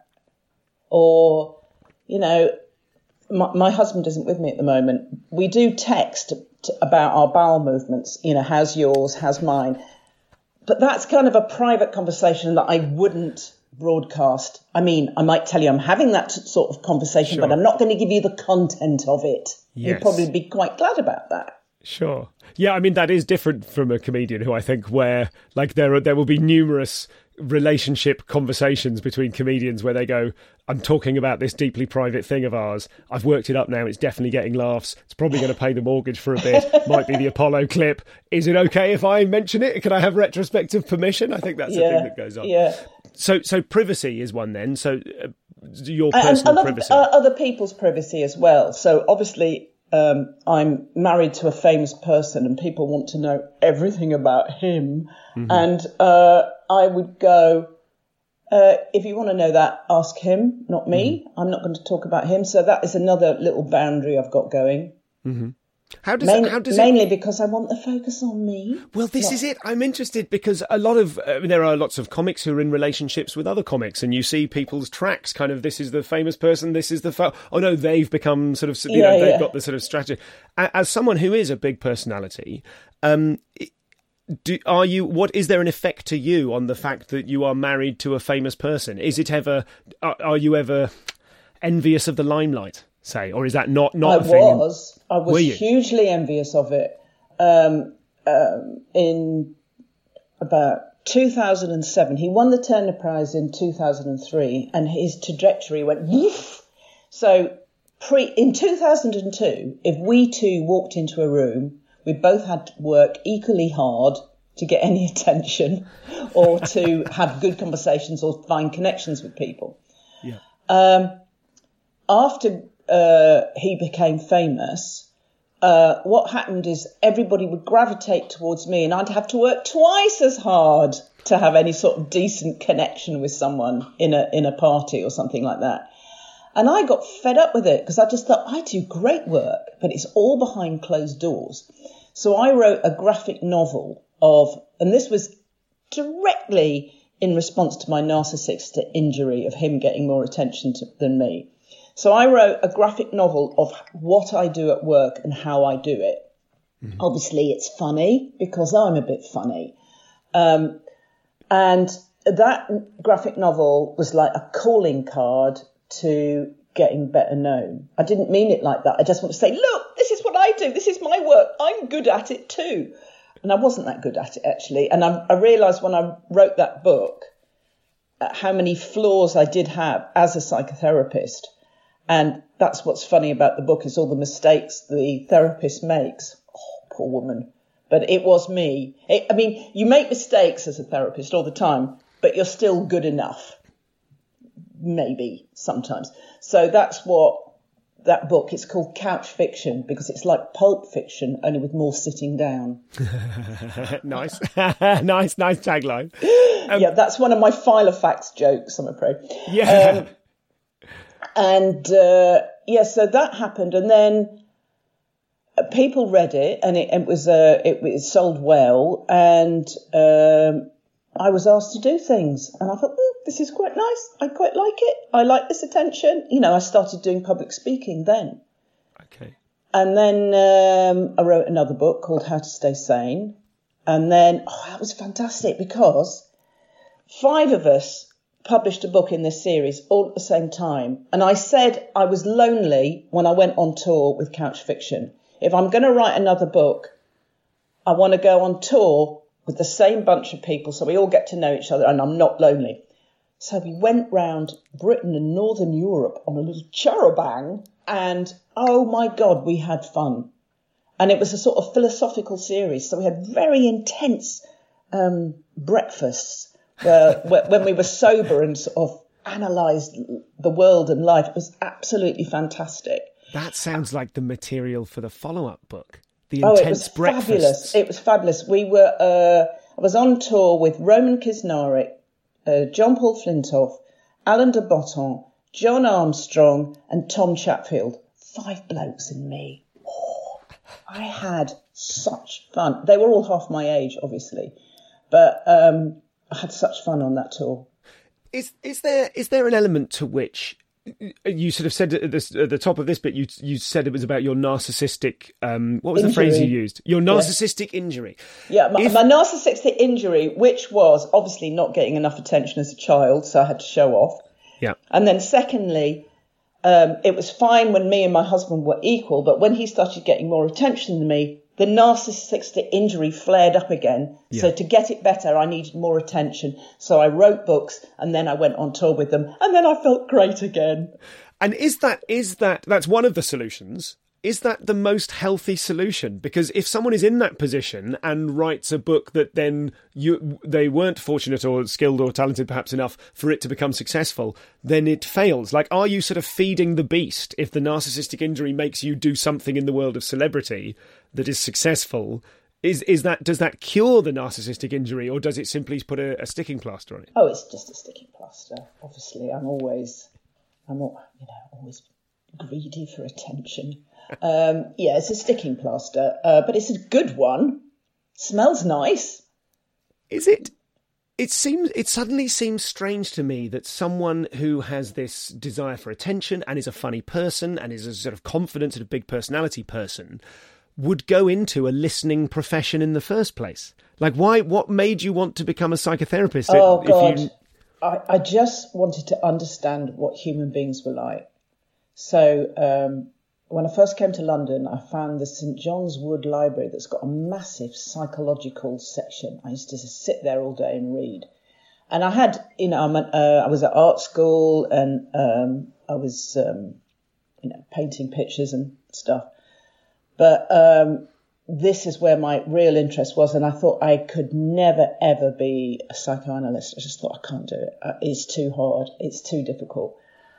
Or, you know, my, my husband isn't with me at the moment. We do text t- about our bowel movements. You know, how's yours? How's mine? But that's kind of a private conversation that I wouldn't broadcast. I mean, I might tell you I'm having that sort of conversation, Sure. but I'm not going to give you the content of it. Yes. You'd probably be quite glad about that. Sure. Yeah, I mean, that is different from a comedian who I think where, like, there are, there will be numerous relationship conversations between comedians where they go, I'm talking about this deeply private thing of ours. I've worked it up now. It's definitely getting laughs. It's probably going to pay the mortgage for a bit. Might be the Apollo clip. Is it okay if I mention it? Can I have retrospective permission? I think that's the Yeah, thing that goes on. yeah. So, so privacy is one then. So uh, your And, personal and other, privacy. uh, other people's privacy as well. So obviously, um, I'm married to a famous person and people want to know everything about him. Mm-hmm. And uh, I would go, uh, if you want to know that, ask him, not me. Mm-hmm. I'm not going to talk about him. So that is another little boundary I've got going. Mm-hmm. How does Main, it, how does mainly it... because I want the focus on me. Well, this Not- is it. I'm interested because a lot of I mean, there are lots of comics who are in relationships with other comics, and you see people's tracks. Kind of, this is the famous person. This is the fo- oh no, they've become sort of you Yeah, know they've yeah. got the sort of strategy. A- As someone who is a big personality, um, do are you? What is there an effect to you on the fact that you are married to a famous person? Is it ever? Are, are you ever envious of the limelight? Say, or is that not not I a thing? was. I Were was you? hugely envious of it. Um, um, in about two thousand seven, he won the Turner Prize in two thousand three, and his trajectory went woof. So, pre in two thousand two, if we two walked into a room, we both had to work equally hard to get any attention, or to have good conversations, or find connections with people. Yeah. Um, after uh, he became famous, uh, what happened is everybody would gravitate towards me, and I'd have to work twice as hard to have any sort of decent connection with someone in a in a party or something like that. And I got fed up with it because I just thought, I do great work, but it's all behind closed doors. So I wrote a graphic novel of, and this was directly in response to my narcissistic injury of him getting more attention to, than me. So I wrote a graphic novel of what I do at work and how I do it. Mm-hmm. Obviously, it's funny because I'm a bit funny. Um, and that graphic novel was like a calling card to getting better known. I didn't mean it like that. I just want to say, look, this is what I do. This is my work. I'm good at it too. And I wasn't that good at it, actually. And I, I realised when I wrote that book uh, how many flaws I did have as a psychotherapist. And that's what's funny about the book is all the mistakes the therapist makes. Oh, poor woman. But it was me. It, I mean, you make mistakes as a therapist all the time, but you're still good enough. maybe sometimes. So that's what that book, it's called Couch Fiction because it's like Pulp Fiction, only with more sitting down. Nice. nice, nice tagline. Um, yeah, that's one of my Filofax jokes, I'm afraid. Yeah. Um, and uh, yeah, so that happened. And then people read it and it, it was uh, it, it sold well. And um, I was asked to do things. And I thought, mm, this is quite nice. I quite like it. I like this attention. You know, I started doing public speaking then. Okay. And then um, I wrote another book called How to Stay Sane. And then, oh, that was fantastic because five of us published a book in this series all at the same time. And I said I was lonely when I went on tour with Couch Fiction. If I'm going to write another book, I want to go on tour with the same bunch of people so we all get to know each other and I'm not lonely. So we went round Britain and Northern Europe on a little charabanc and, oh my God, we had fun. And it was a sort of philosophical series. So we had very intense um, breakfasts where, when we were sober and sort of analysed the world and life. It was absolutely fantastic. That sounds like the material for the follow-up book. The Oh, intense it was breakfasts. fabulous. It was fabulous. We were, uh, I was on tour with Roman Kisnarek, uh, John Paul Flintoff, Alain de Botton, John Armstrong and Tom Chatfield. Five blokes and me. Oh, I had such fun. They were all half my age, obviously. But um, I had such fun on that tour. Is is there is there an element to which you sort of said at, this, at the top of this bit, you you said it was about your narcissistic, um, what was injury. the phrase you used? Your narcissistic yeah. injury. Yeah, my, if... my narcissistic injury, which was obviously not getting enough attention as a child, so I had to show off. Yeah. And then secondly, um, it was fine when me and my husband were equal, but when he started getting more attention than me, the narcissistic injury flared up again. Yeah. So to get it better, I needed more attention. So I wrote books and then I went on tour with them and then I felt great again. And is that, is that, that's one of the solutions. Is that the most healthy solution? Because if someone is in that position and writes a book that then you they weren't fortunate or skilled or talented perhaps enough for it to become successful, then it fails. Like, are you sort of feeding the beast if the narcissistic injury makes you do something in the world of celebrity that is successful? Is is that does that cure the narcissistic injury, or does it simply put a, a sticking plaster on it? Oh, it's just a sticking plaster. Obviously, I'm always, I'm you know always greedy for attention. Um, yeah, it's a sticking plaster, uh, but it's a good one. Smells nice. Is it? It seems. It suddenly seems strange to me that someone who has this desire for attention and is a funny person and is a sort of confident and a big personality person would go into a listening profession in the first place. Like, why? What made you want to become a psychotherapist? Oh if God, you... I, I just wanted to understand what human beings were like. So. Um, When I first came to London, I found the St John's Wood Library that's got a massive psychological section. I used to just sit there all day and read. And I had, you know, I'm a, uh, I was at art school and um, I was, um, you know, painting pictures and stuff. But um, this is where my real interest was. And I thought I could never, ever be a psychoanalyst. I just thought I can't do it. It's too hard. It's too difficult.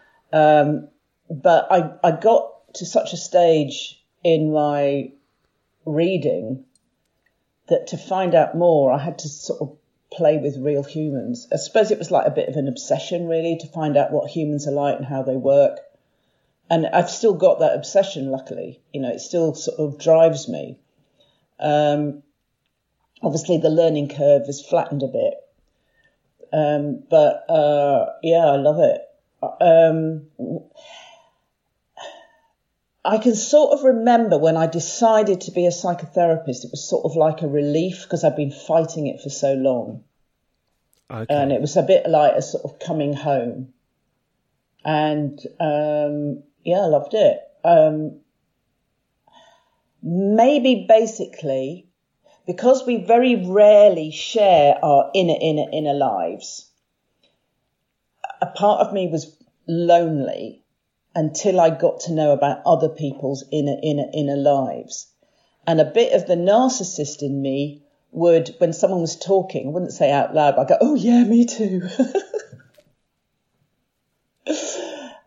Um, but I, I got to such a stage in my reading that to find out more, I had to sort of play with real humans. I suppose it was like a bit of an obsession, really, to find out what humans are like and how they work. And I've still got that obsession, luckily. You know, it still sort of drives me. Um, obviously, the learning curve has flattened a bit. Um, but, uh, yeah, I love it. Um I can sort of remember when I decided to be a psychotherapist, it was sort of like a relief because I'd been fighting it for so long. Okay. And it was a bit like a sort of coming home. And, um, yeah, I loved it. Um, maybe basically because we very rarely share our inner, inner, inner lives, a part of me was lonely until I got to know about other people's inner, inner, inner lives. And a bit of the narcissist in me would, when someone was talking, I wouldn't say out loud, but I'd go, oh yeah, me too.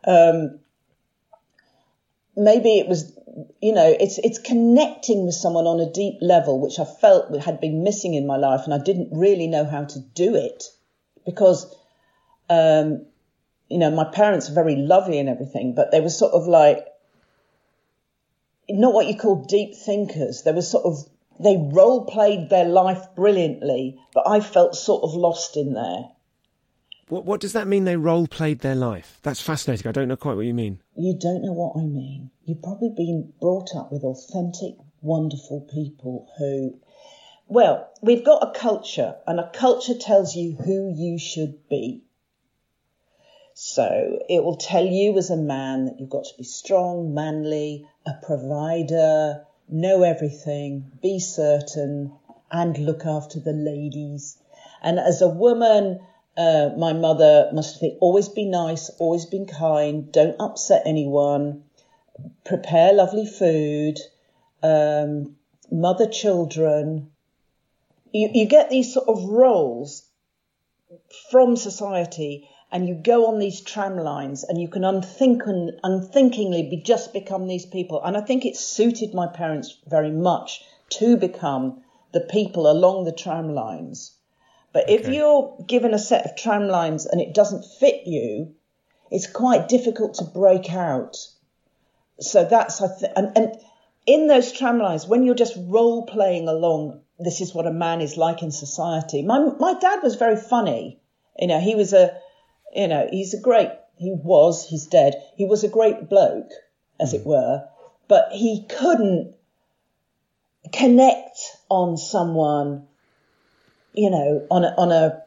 Um, maybe it was, you know, it's it's connecting with someone on a deep level, which I felt had been missing in my life, and I didn't really know how to do it because, um, you know, my parents are very lovely and everything, but they were sort of like, not what you call deep thinkers. They were sort of, they role played their life brilliantly, but I felt sort of lost in there. What, what does that mean, they role played their life? That's fascinating. I don't know quite what you mean. You don't know what I mean. You've probably been brought up with authentic, wonderful people who, well, we've got a culture, and a culture tells you who you should be. So it will tell you as a man that you've got to be strong, manly, a provider, know everything, be certain, and look after the ladies. And as a woman, uh, my mother must think, always be nice, always be kind, don't upset anyone, prepare lovely food, um, mother children. You, you get these sort of roles from society, and you go on these tram lines and you can unthink and unthinkingly be just become these people. And I think it suited my parents very much to become the people along the tram lines. But okay. If you're given a set of tram lines and it doesn't fit you, it's quite difficult to break out. So that's, I think, and, and in those tram lines, when you're just role playing along, this is what a man is like in society. My, my dad was very funny. You know, he was a, You know, he's a great, he was, he's dead, he was a great bloke, as it were, but he couldn't connect on someone, you know, on a, on a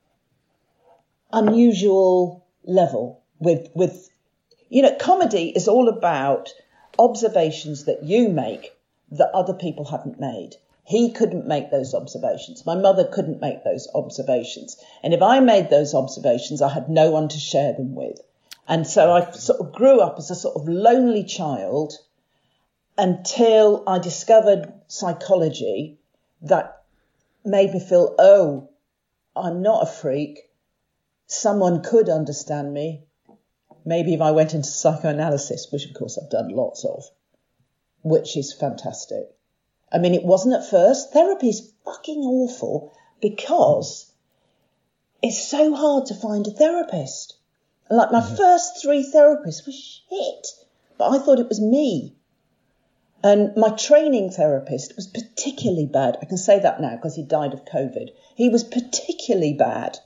unusual level with, with, you know, comedy is all about observations that you make that other people haven't made. He couldn't make those observations. My mother couldn't make those observations. And if I made those observations, I had no one to share them with. And so I sort of grew up as a sort of lonely child until I discovered psychology that made me feel, oh, I'm not a freak. Someone could understand me. Maybe if I went into psychoanalysis, which of course I've done lots of, which is fantastic. I mean, it wasn't at first. Therapy is fucking awful because it's so hard to find a therapist. Like my mm-hmm. first three therapists were shit, but I thought it was me. And my training therapist was particularly bad. I can say that now because he died of COVID. He was particularly bad.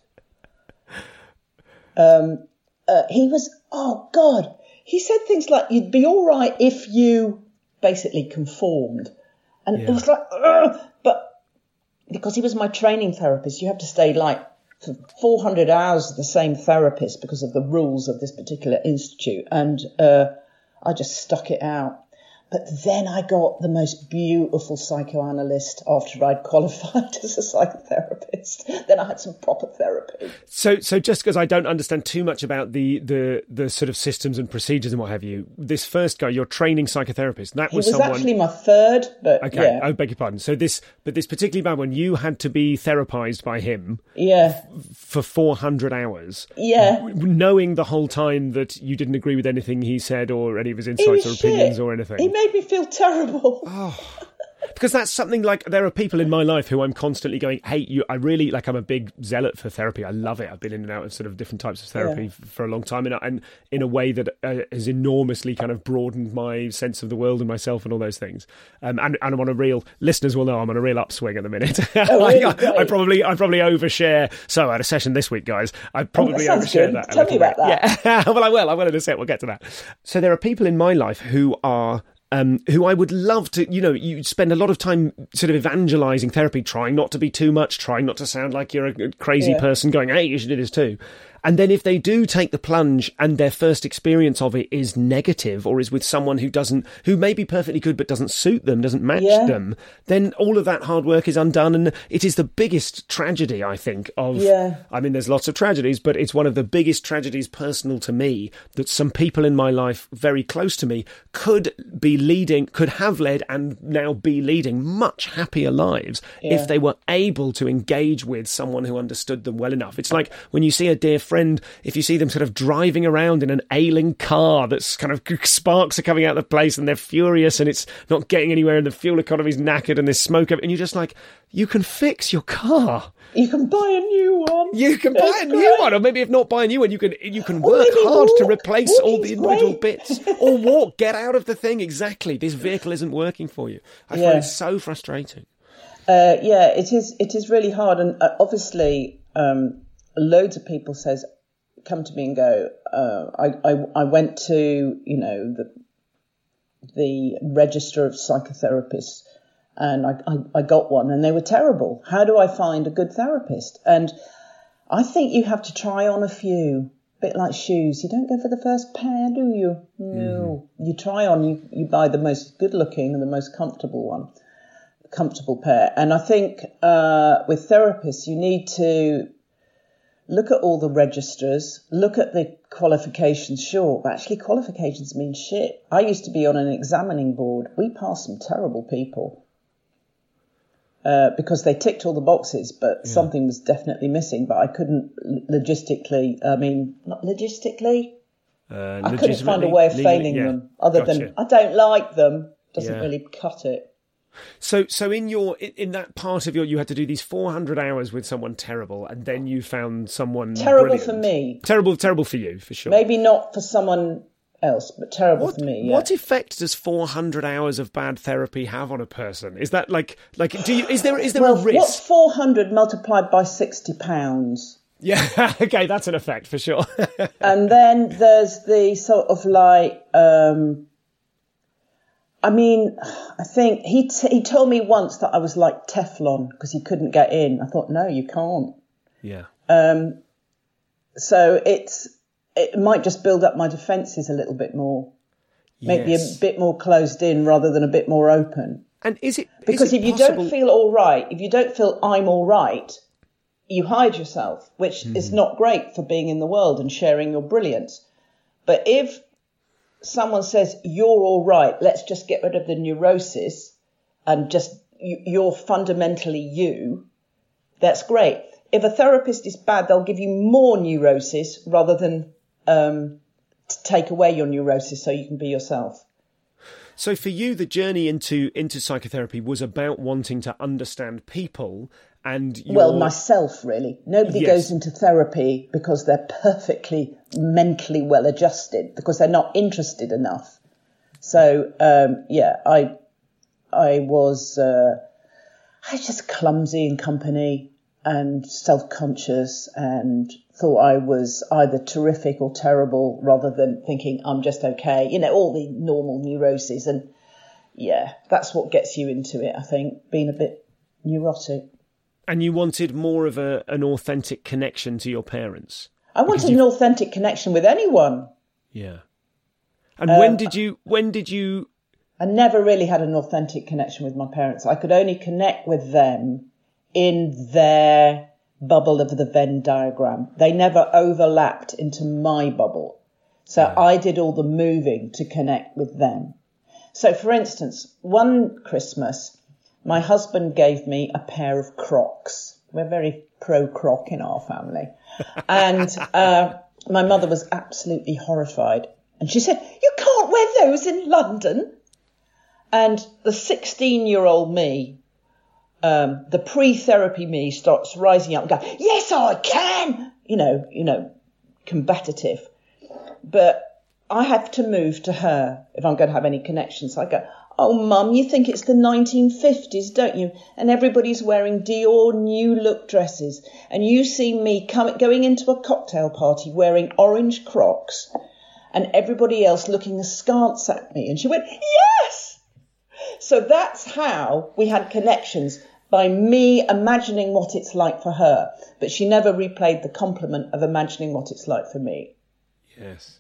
Um, uh, he was, oh God, he said things like, you'd be all right if you basically conformed. And yeah. It was like, ugh! But because he was my training therapist, you have to stay like for four hundred hours with the same therapist because of the rules of this particular institute. And uh, I just stuck it out. But then I got the most beautiful psychoanalyst after I'd qualified as a psychotherapist. Then I had some proper therapy. So, so just because I don't understand too much about the, the, the sort of systems and procedures and what have you, this first guy, your training psychotherapist, that was, he was someone... actually my third, but okay, yeah. I beg your pardon. So this, but this particularly bad one, you had to be therapized by him, yeah, f- for four hundred hours, yeah, knowing the whole time that you didn't agree with anything he said or any of his insights or shit. opinions or anything. He made me feel terrible. Oh. Because that's something like, there are people in my life who I'm constantly going, hey, you, I really, like, I'm a big zealot for therapy. I love it. I've been in and out of sort of different types of therapy yeah. for a long time, and, and in a way that uh, has enormously kind of broadened my sense of the world and myself and all those things. Um, and, and I'm on a real, listeners will know I'm on a real upswing at the minute. Oh, really? I, I probably I probably overshare. So I had a session this week, guys. I probably oh, that overshare good. that. Tell me about bit. that. Yeah. Well, I will. I will in a sec. We'll get to that. So there are people in my life who are... Um, who I would love to, you know, you spend a lot of time sort of evangelizing therapy, trying not to be too much, trying not to sound like you're a crazy yeah. person going, hey, you should do this too. And then if they do take the plunge and their first experience of it is negative or is with someone who doesn't, who may be perfectly good but doesn't suit them, doesn't match yeah. them, then all of that hard work is undone. And it is the biggest tragedy, I think, of, yeah. I mean, there's lots of tragedies, but it's one of the biggest tragedies personal to me that some people in my life very close to me could be leading, could have led and now be leading much happier lives yeah. if they were able to engage with someone who understood them well enough. It's like when you see a dear friend, if you see them sort of driving around in an ailing car that's kind of sparks are coming out of the place and they're furious and it's not getting anywhere and the fuel economy's knackered and there's smoke, and you're just like, you can fix your car. You can buy a new one. You can That's buy a great. new one, or maybe if not buy a new one, you can you can Or work maybe hard to walk. replace all the Walking's individual great. bits, or walk, get out of the thing. Exactly, this vehicle isn't working for you. I Yeah. find it so frustrating. Uh, yeah, it is. It is really hard, and uh, obviously, um, loads of people says come to me and go. Uh, I, I I went to you know the the register of psychotherapists, and I, I I got one, and they were terrible. How do I find a good therapist? And I think you have to try on a few. Bit like shoes, you don't go for the first pair, do you? No, mm-hmm. You try on. You you buy the most good looking and the most comfortable one. Comfortable pair. And I think uh, with therapists, you need to look at all the registers, look at the qualifications. Sure, but actually qualifications mean shit. I used to be on an examining board. We passed some terrible people uh, because they ticked all the boxes, but yeah. something was definitely missing. But I couldn't logistically, I mean, not logistically, uh, I couldn't find a way of failing yeah. them other gotcha. than I don't like them. Doesn't yeah. really cut it. So, so in your in that part of your, you had to do these four hundred hours with someone terrible, and then you found someone terrible brilliant. For me. Terrible, terrible for you, for sure. Maybe not for someone else, but terrible what, for me. Yeah. What effect does four hundred hours of bad therapy have on a person? Is that like like do you is there is there well, a risk? What's four hundred multiplied by sixty pounds? Yeah, okay, that's an effect for sure. And then there's the sort of like. Um, I mean, I think he t- he told me once that I was like Teflon because he couldn't get in. I thought, no, you can't. Yeah. Um. So it's it might just build up my defences a little bit more, maybe yes. a bit more closed in rather than a bit more open. And is it because is it if you possible... don't feel all right, if you don't feel I'm all right, you hide yourself, which mm. is not great for being in the world and sharing your brilliance. But if someone says, you're all right, let's just get rid of the neurosis and just, you're fundamentally you, that's great. If a therapist is bad, they'll give you more neurosis rather than um, to take away your neurosis so you can be yourself. So for you, the journey into into psychotherapy was about wanting to understand people and your... Well, myself, really. Nobody yes. goes into therapy because they're perfectly mentally well adjusted, because they're not interested enough. So, um, yeah, I I was uh, I was just clumsy in company and self-conscious and thought I was either terrific or terrible rather than thinking I'm just okay. You know, all the normal neuroses. And, yeah, that's what gets you into it, I think, being a bit neurotic. And you wanted more of a an authentic connection to your parents? I wanted you... an authentic connection with anyone. Yeah. And um, when did you, when did you... I never really had an authentic connection with my parents. I could only connect with them in their bubble of the Venn diagram. They never overlapped into my bubble. So yeah. I did all the moving to connect with them. So, for instance, one Christmas, my husband gave me a pair of Crocs. We're very pro-Croc in our family. And uh, my mother was absolutely horrified. And she said, you can't wear those in London. And the sixteen-year-old me, um, the pre-therapy me, starts rising up and going, yes, I can. You know, you know, combative. But I have to move to her if I'm going to have any connections. So I go, oh, Mum, you think it's the nineteen fifties, don't you? And everybody's wearing Dior new look dresses. And you see me come, going into a cocktail party wearing orange Crocs and everybody else looking askance at me. And she went, yes! So that's how we had connections, by me imagining what it's like for her. But she never replayed the compliment of imagining what it's like for me. Yes.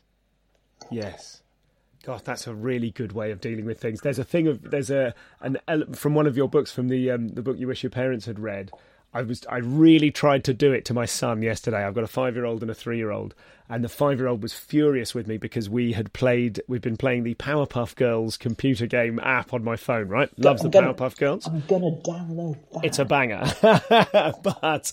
Yes. God, that's a really good way of dealing with things. There's a thing of there's a an from one of your books, from the um, the book you wish your parents had read. I was I really tried to do it to my son yesterday. I've got a five-year-old and a three-year-old, and the five-year-old was furious with me because we had played we've been playing the Powerpuff Girls computer game app on my phone. Right, loves I'm the gonna, Powerpuff Girls. I'm gonna download that. It's a banger, but.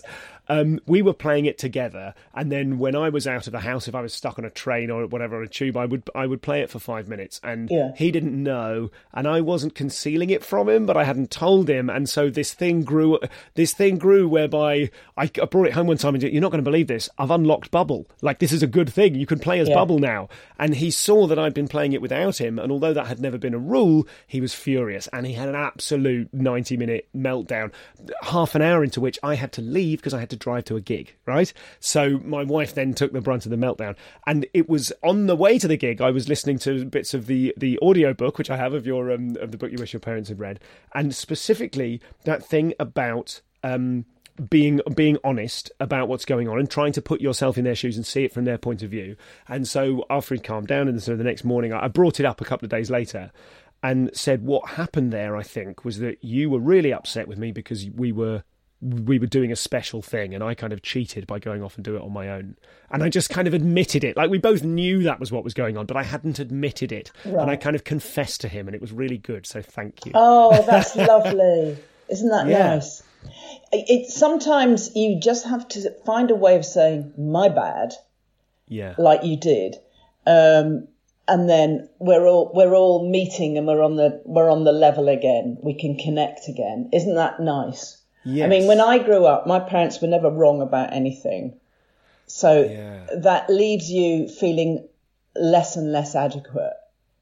um, we were playing it together, and then when I was out of the house, if I was stuck on a train or whatever, on a tube, I would I would play it for five minutes, and yeah. he didn't know, and I wasn't concealing it from him, but I hadn't told him, and so this thing grew. This thing grew whereby I, I brought it home one time and said, "You're not going to believe this. I've unlocked Bubble. Like, this is a good thing. You can play as yeah. Bubble now." And he saw that I'd been playing it without him, and although that had never been a rule, he was furious, and he had an absolute ninety minute meltdown, half an hour into which I had to leave because I had to drive to a gig, right? So my wife then took the brunt of the meltdown, and it was on the way to the gig I was listening to bits of the the audio book, which I have of your um, of the book you wish your parents had read, and specifically that thing about um being being honest about what's going on and trying to put yourself in their shoes and see it from their point of view. And so after he'd calmed down, and so the next morning I brought it up a couple of days later and said, what happened there, I think, was that you were really upset with me because we were we were doing a special thing, and I kind of cheated by going off and do it on my own. And I just kind of admitted it. Like, we both knew that was what was going on, but I hadn't admitted it. Right. And I kind of confessed to him, and it was really good. So thank you. Oh, that's lovely. Isn't that yeah. nice? It, sometimes you just have to find a way of saying, my bad, yeah, like you did. Um, and then we're all we're all meeting, and we're on the we're on the level again. We can connect again. Isn't that nice? Yes. I mean, when I grew up, my parents were never wrong about anything. So yeah. that leaves you feeling less and less adequate.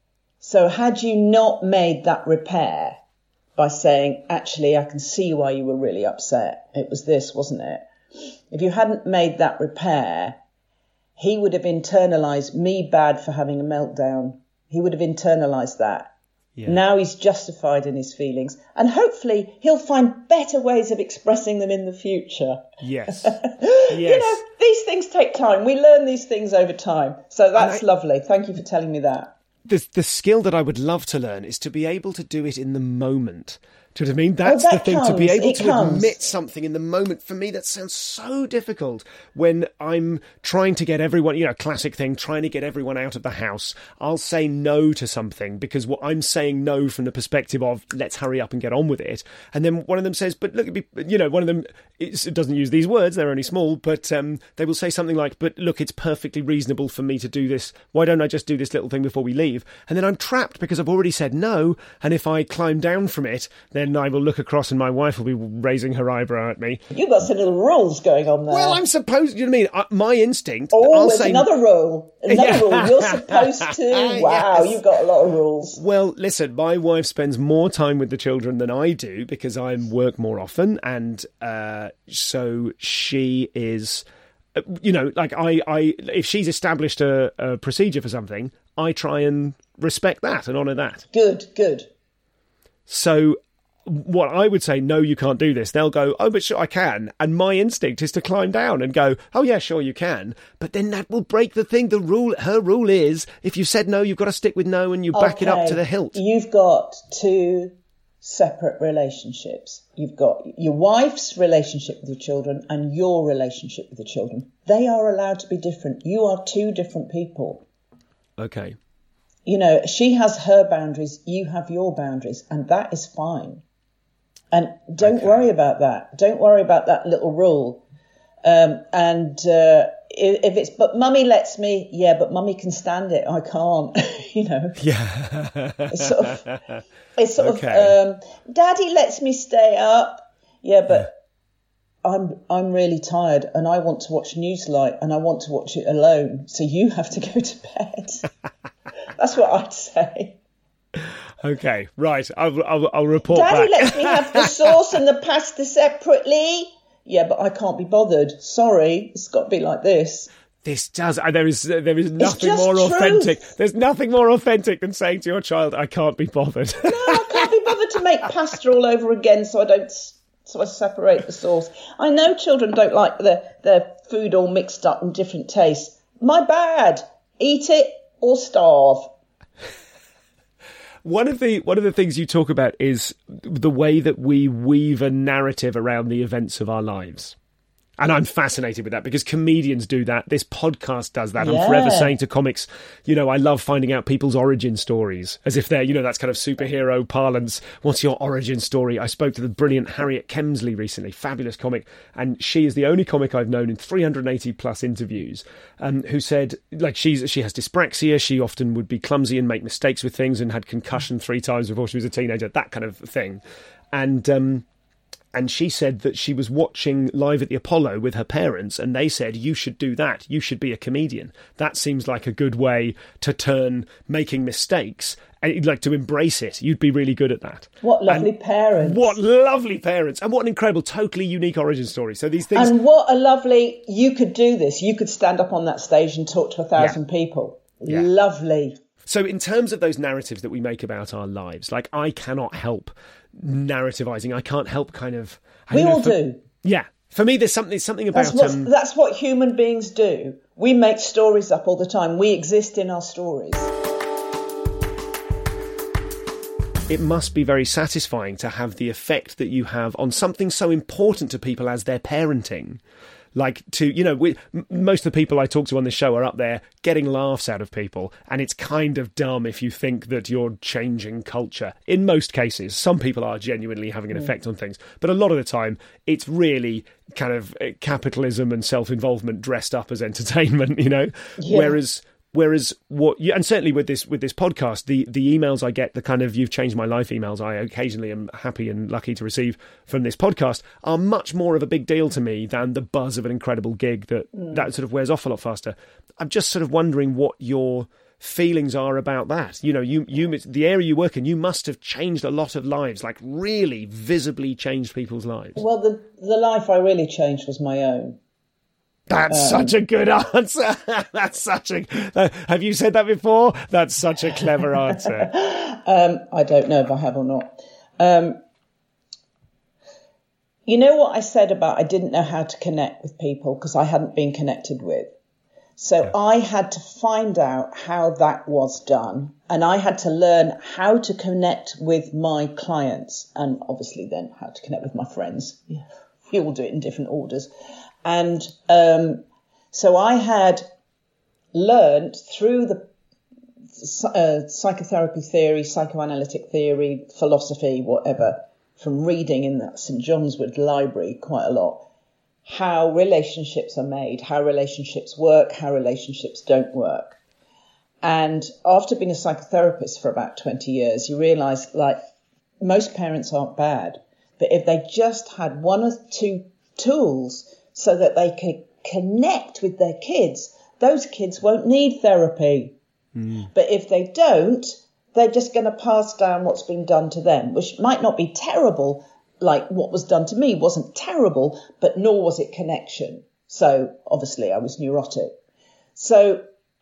So had you not made that repair by saying, actually, I can see why you were really upset. It was this, wasn't it? If you hadn't made that repair, he would have internalized me bad for having a meltdown. He would have internalized that. Yeah. Now he's justified in his feelings, and hopefully he'll find better ways of expressing them in the future. Yes. yes. You know, these things take time. We learn these things over time. So that's I, lovely. Thank you for telling me that. The, the skill that I would love to learn is to be able to do it in the moment. Do you know what I mean? That's oh, that the thing, comes. to be able it to comes. admit something in the moment. For me, that sounds so difficult when I'm trying to get everyone, you know, classic thing, trying to get everyone out of the house. I'll say no to something because what I'm saying no from the perspective of, let's hurry up and get on with it. And then one of them says, but look, you know, one of them, it doesn't use these words, they're only small, but um, they will say something like, but look, it's perfectly reasonable for me to do this. Why don't I just do this little thing before we leave? And then I'm trapped because I've already said no. And if I climb down from it, then I will look across and my wife will be raising her eyebrow at me. You've got some little rules going on there. Well, I'm supposed, you know what I mean? Uh, my instinct. Oh, I'll there's say, another rule. Another yeah. rule. You're supposed to. Wow, yes. You've got a lot of rules. Well, listen, my wife spends more time with the children than I do because I work more often. And uh, so she is, you know, like I, I if she's established a, a procedure for something, I try and respect that and honour that. Good, good. So what I would say, no, you can't do this. They'll go, oh, but sure, I can. And my instinct is to climb down and go, oh, yeah, sure, you can. But then that will break the thing. The rule, her rule is, if you said no, you've got to stick with no and you back okay. it up to the hilt. You've got two separate relationships. You've got your wife's relationship with your children and your relationship with the children. They are allowed to be different. You are two different people. Okay. You know, she has her boundaries, you have your boundaries, and that is fine. And don't okay. worry about that. Don't worry about that little rule. Um, and uh, if, if it's, but mummy lets me, yeah, but mummy can stand it. I can't, you know. Yeah. It's sort of, it's sort okay. of um, daddy lets me stay up. Yeah, but yeah. I'm I'm really tired and I want to watch Newslight and I want to watch it alone. So you have to go to bed. That's what I'd say. Okay, right. I'll, I'll, I'll report Daddy back. lets me have the sauce and the pasta separately. Yeah, but I can't be bothered. Sorry, it's got to be like this. This does. There is there is nothing more truth. authentic. There's nothing more authentic than saying to your child, "I can't be bothered." No, I can't be bothered to make pasta all over again, so I don't. So I separate the sauce. I know children don't like their their food all mixed up and different tastes. My bad. Eat it or starve. One of the one of the things you talk about is the way that we weave a narrative around the events of our lives. And I'm fascinated with that because comedians do that. This podcast does that. Yeah. I'm forever saying to comics, you know, I love finding out people's origin stories as if they're, you know, that's kind of superhero parlance. What's your origin story? I spoke to the brilliant Harriet Kemsley recently, fabulous comic. And she is the only comic I've known in three hundred eighty plus interviews um, who said, like, she's she has dyspraxia. She often would be clumsy and make mistakes with things and had concussion three times before she was a teenager, that kind of thing. And, um, And she said that she was watching Live at the Apollo with her parents and they said, you should do that. You should be a comedian. That seems like a good way to turn making mistakes and like to embrace it. You'd be really good at that. What lovely and parents. What lovely parents. And what an incredible, totally unique origin story. So these things. And what a lovely, you could do this. You could stand up on that stage and talk to a thousand yeah. people. Yeah. Lovely. So in terms of those narratives that we make about our lives, like I cannot help narrativizing. I can't help kind of... I we don't know, all for, do. Yeah. For me, there's something, something about... That's, um, that's what human beings do. We make stories up all the time. We exist in our stories. It must be very satisfying to have the effect that you have on something so important to people as their parenting. Like to, you know, we, m- most of the people I talk to on this show are up there getting laughs out of people. And it's kind of dumb if you think that you're changing culture. In most cases, some people are genuinely having an mm. effect on things. But a lot of the time, it's really kind of capitalism and self-involvement dressed up as entertainment, you know, yeah. whereas... Whereas what, you, and certainly with this with this podcast, the, the emails I get, the kind of "you've changed my life" emails I occasionally am happy and lucky to receive from this podcast, are much more of a big deal to me than the buzz of an incredible gig that mm. that sort of wears off a lot faster. I'm just sort of wondering what your feelings are about that. You know, you you the area you work in, you must have changed a lot of lives, like really visibly changed people's lives. Well, the the life I really changed was my own. That's um, such a good answer. That's such a... Uh, have you said that before? That's such a clever answer. um, I don't know if I have or not. Um, you know what I said about I didn't know how to connect with people because I hadn't been connected with. So yeah. I had to find out how that was done. And I had to learn how to connect with my clients and obviously then how to connect with my friends. Yeah. We all do it in different orders. And um, so I had learned through the uh, psychotherapy theory, psychoanalytic theory, philosophy, whatever, from reading in that St John's Wood Library quite a lot, how relationships are made, how relationships work, how relationships don't work. And after being a psychotherapist for about twenty years, you realise, like, most parents aren't bad, but if they just had one or two tools so that they can connect with their kids, those kids won't need therapy. Mm. But if they don't, they're just going to pass down what's been done to them, which might not be terrible, like what was done to me wasn't terrible, but nor was it connection. So obviously I was neurotic. So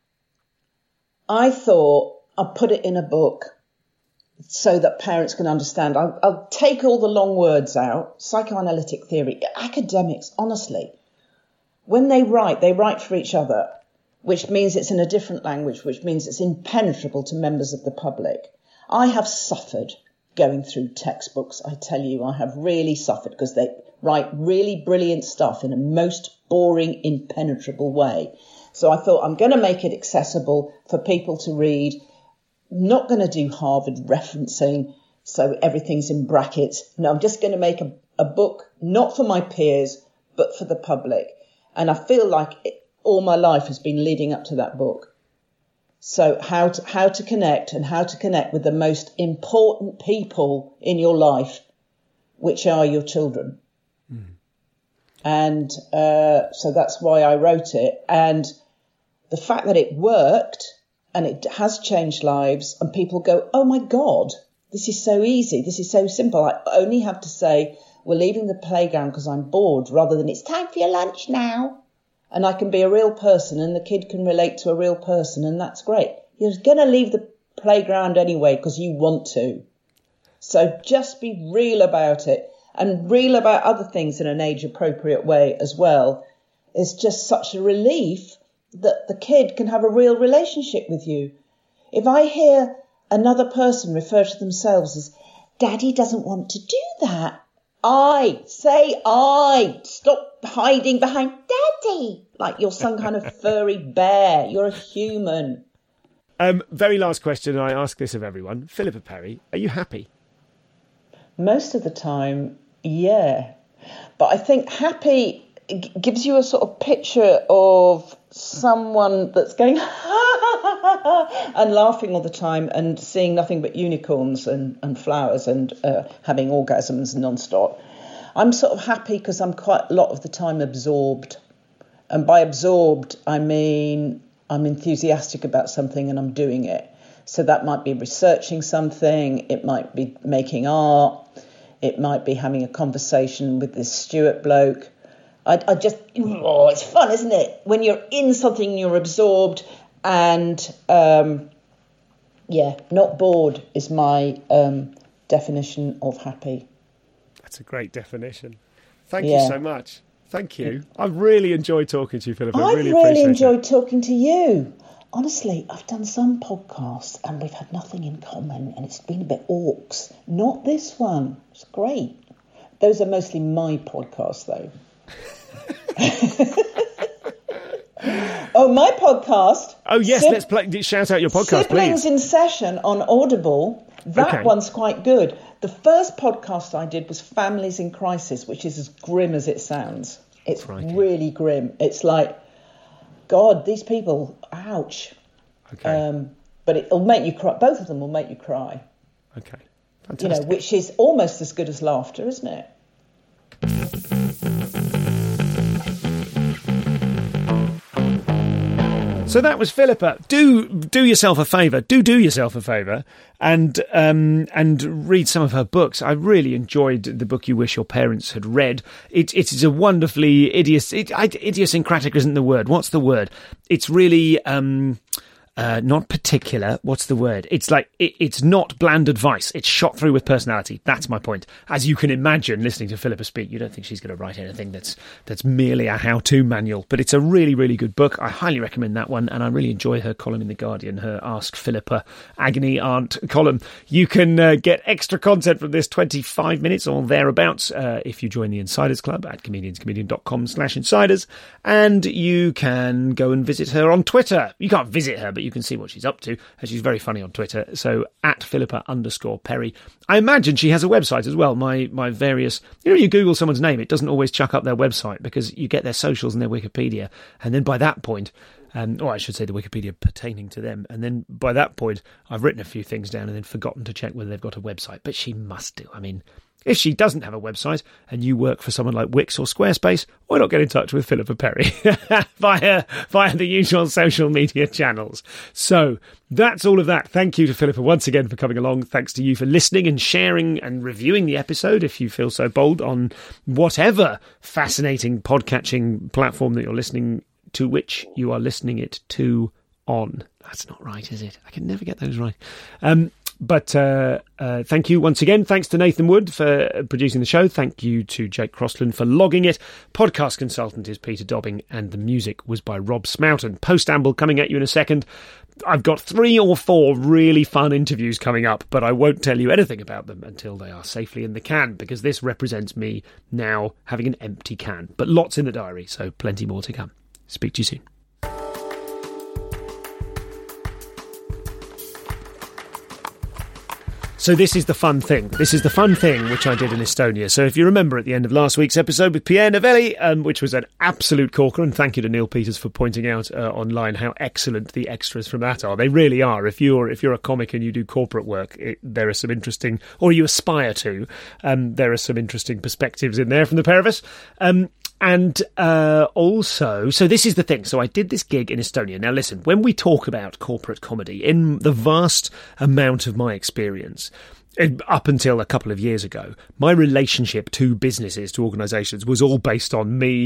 I thought I'll put it in a book so that parents can understand. I'll, I'll take all the long words out. Psychoanalytic theory. Academics, honestly, when they write, they write for each other, which means it's in a different language, which means it's impenetrable to members of the public. I have suffered going through textbooks. I tell you, I have really suffered because they write really brilliant stuff in a most boring, impenetrable way. So I thought I'm going to make it accessible for people to read. Not going to do Harvard referencing, so everything's in brackets. No, I'm just going to make a, a book, not for my peers, but for the public. And I feel like it, all my life has been leading up to that book. So how to, how to connect and how to connect with the most important people in your life, which are your children. Mm. And uh, so that's why I wrote it. And the fact that it worked, and it has changed lives, and people go, oh, my God, this is so easy. This is so simple. I only have to say, we're leaving the playground because I'm bored, rather than it's time for your lunch now. And I can be a real person, and the kid can relate to a real person, and that's great. You're going to leave the playground anyway because you want to. So just be real about it, and real about other things in an age-appropriate way as well. It's just such a relief that the kid can have a real relationship with you. If I hear another person refer to themselves as, Daddy doesn't want to do that, I. Say I. Stop hiding behind Daddy like you're some kind of furry bear. You're a human. Um, very last question, and I ask this of everyone. Philippa Perry, are you happy? Most of the time, yeah. But I think happy g- gives you a sort of picture of someone that's going and laughing all the time and seeing nothing but unicorns and, and flowers and uh, having orgasms non-stop. I'm sort of happy because I'm quite a lot of the time absorbed. And by absorbed, I mean I'm enthusiastic about something and I'm doing it. So that might be researching something, it might be making art, it might be having a conversation with this Stuart bloke. I, I just, oh, it's fun, isn't it? When you're in something, you're absorbed and, um, yeah, not bored is my um, definition of happy. That's a great definition. Thank yeah. you so much. Thank you. I've really enjoyed talking to you, Philippa. I've really, really appreciate enjoyed it. talking to you. Honestly, I've done some podcasts and we've had nothing in common and it's been a bit orcs. Not this one. It's great. Those are mostly my podcasts, though. Oh, my podcast. Oh, yes, Sid- let's play. Shout out your podcast, Siblings please. in Session on Audible. That Okay. one's quite good. The first podcast I did was Families in Crisis, which is as grim as it sounds. It's Crikey. really grim. It's like, God, these people, ouch. Okay. Um, but it'll make you cry. Both of them will make you cry. Okay. You Fantastic. know, which is almost as good as laughter, isn't it? So that was Philippa. Do do yourself a favour. Do do yourself a favour and um, and read some of her books. I really enjoyed the book You Wish Your Parents Had Read. It it is a wonderfully idios, it, idiosyncratic isn't the word. What's the word? It's really um, uh, not particular. What's the word? It's like it, it's not bland advice. It's shot through with personality. That's my point. As you can imagine, listening to Philippa speak, you don't think she's going to write anything that's that's merely a how-to manual. But it's a really, really good book. I highly recommend that one, and I really enjoy her column in The Guardian, her Ask Philippa Agony Aunt column. You can uh, get extra content from this twenty-five minutes or thereabouts uh, if you join the Insiders Club at comedianscomedian.com slash insiders, and you can go and visit her on Twitter. You can't visit her, but you can see what she's up to, and she's very funny on Twitter. So at Philippa underscore Perry. I imagine she has a website as well. My my various, you know, you Google someone's name, it doesn't always chuck up their website because you get their socials and their Wikipedia, and then by that point, um, or I should say the Wikipedia pertaining to them, and then by that point, I've written a few things down and then forgotten to check whether they've got a website. But she must do. I mean, if she doesn't have a website and you work for someone like Wix or Squarespace, why not get in touch with Philippa Perry via via the usual social media channels? So that's all of that. Thank you to Philippa once again for coming along. Thanks to you for listening and sharing and reviewing the episode, if you feel so bold, on whatever fascinating podcatching platform that you're listening to, which you are listening it to on. That's not right, is it? I can never get those right. Um, But uh, uh, thank you once again. Thanks to Nathan Wood for producing the show. Thank you to Jake Crossland for logging it. Podcast consultant is Peter Dobbing, and the music was by Rob Smoughton. Post-amble coming at you in a second. I've got three or four really fun interviews coming up, but I won't tell you anything about them until they are safely in the can, because this represents me now having an empty can. But lots in the diary, so plenty more to come. Speak to you soon. So this is the fun thing. This is the fun thing which I did in Estonia. So if you remember at the end of last week's episode with Pierre Novelli, um, which was an absolute corker, and thank you to Neil Peters for pointing out uh, online how excellent the extras from that are. They really are. If you're if you're a comic and you do corporate work, it, there are some interesting, or you aspire to, um, there are some interesting perspectives in there from the pair of us. Um, And uh, also, so this is the thing. So I did this gig in Estonia. Now, listen, when we talk about corporate comedy, in the vast amount of my experience, up until a couple of years ago, my relationship to businesses, to organisations, was all based on me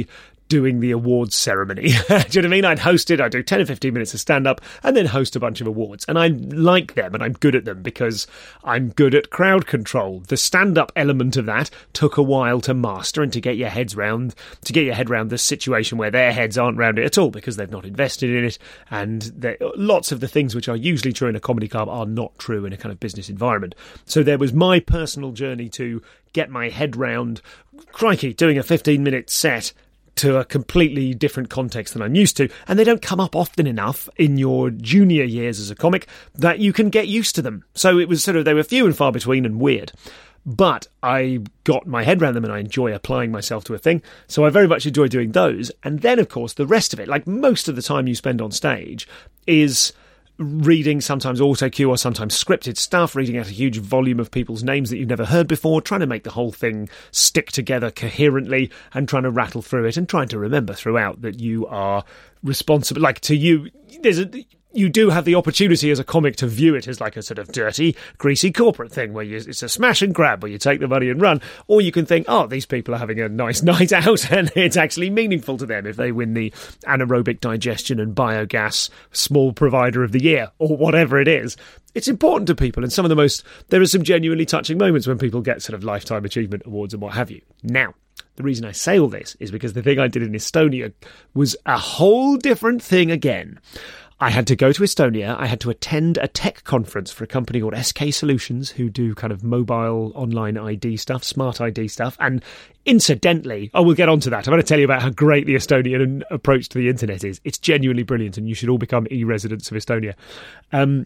doing the awards ceremony. Do you know what I mean? I'd host it, I'd do ten or fifteen minutes of stand-up, and then host a bunch of awards. And I like them, and I'm good at them, because I'm good at crowd control. The stand-up element of that took a while to master and to get your heads round, to get your head round the situation where their heads aren't round it at all, because they've not invested in it, and there, lots of the things which are usually true in a comedy club are not true in a kind of business environment. So there was my personal journey to get my head round, crikey, doing a fifteen-minute set to a completely different context than I'm used to, and they don't come up often enough in your junior years as a comic that you can get used to them. So it was sort of, they were few and far between and weird. But I got my head around them, and I enjoy applying myself to a thing. So I very much enjoy doing those. And then, of course, the rest of it, like most of the time you spend on stage, is reading sometimes auto-cue or sometimes scripted stuff, reading out a huge volume of people's names that you've never heard before, trying to make the whole thing stick together coherently, and trying to rattle through it, and trying to remember throughout that you are responsible. Like, to you, there's a... you do have the opportunity as a comic to view it as like a sort of dirty, greasy corporate thing where you, it's a smash and grab where you take the money and run. Or you can think, oh, these people are having a nice night out and it's actually meaningful to them if they win the anaerobic digestion and biogas small provider of the year or whatever it is. It's important to people, and some of the most, there are some genuinely touching moments when people get sort of lifetime achievement awards and what have you. Now, the reason I say all this is because the thing I did in Estonia was a whole different thing again. I had to go to Estonia. I had to attend a tech conference for a company called S K Solutions, who do kind of mobile online I D stuff, smart I D stuff. And incidentally, oh, we'll get on to that. I'm going to tell you about how great the Estonian approach to the internet is. It's genuinely brilliant, and you should all become e-residents of Estonia. Um,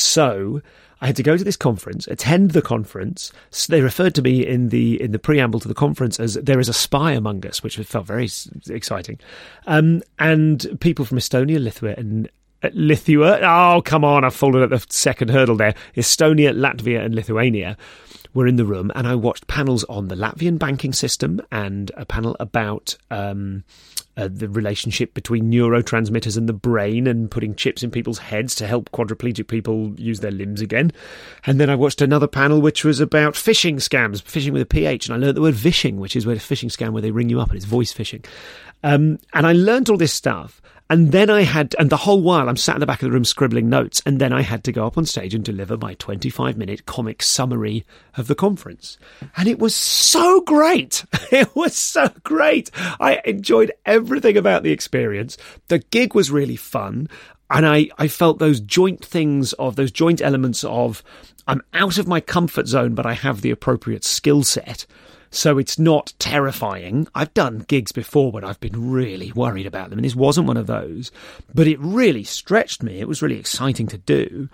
so I had to go to this conference, attend the conference. So they referred to me in the in the preamble to the conference as there is a spy among us, which felt very exciting. Um, and people from Estonia, Lithuania, and Lithuania, oh, come on, I've fallen at the second hurdle there. Estonia, Latvia and Lithuania were in the room, and I watched panels on the Latvian banking system and a panel about um, uh, the relationship between neurotransmitters and the brain and putting chips in people's heads to help quadriplegic people use their limbs again. And then I watched another panel which was about phishing scams, phishing with a P H, and I learned the word vishing, which is where a phishing scam where they ring you up and it's voice phishing. Um, and I learned all this stuff. And then I had, and the whole while I'm sat in the back of the room scribbling notes, and then I had to go up on stage and deliver my twenty-five minute comic summary of the conference. And it was so great. It was so great. I enjoyed everything about the experience. The gig was really fun. And I, I felt those joint things of, those joint elements of, I'm out of my comfort zone, but I have the appropriate skill set. So it's not terrifying. I've done gigs before when I've been really worried about them, and this wasn't one of those. But it really stretched me. It was really exciting to do.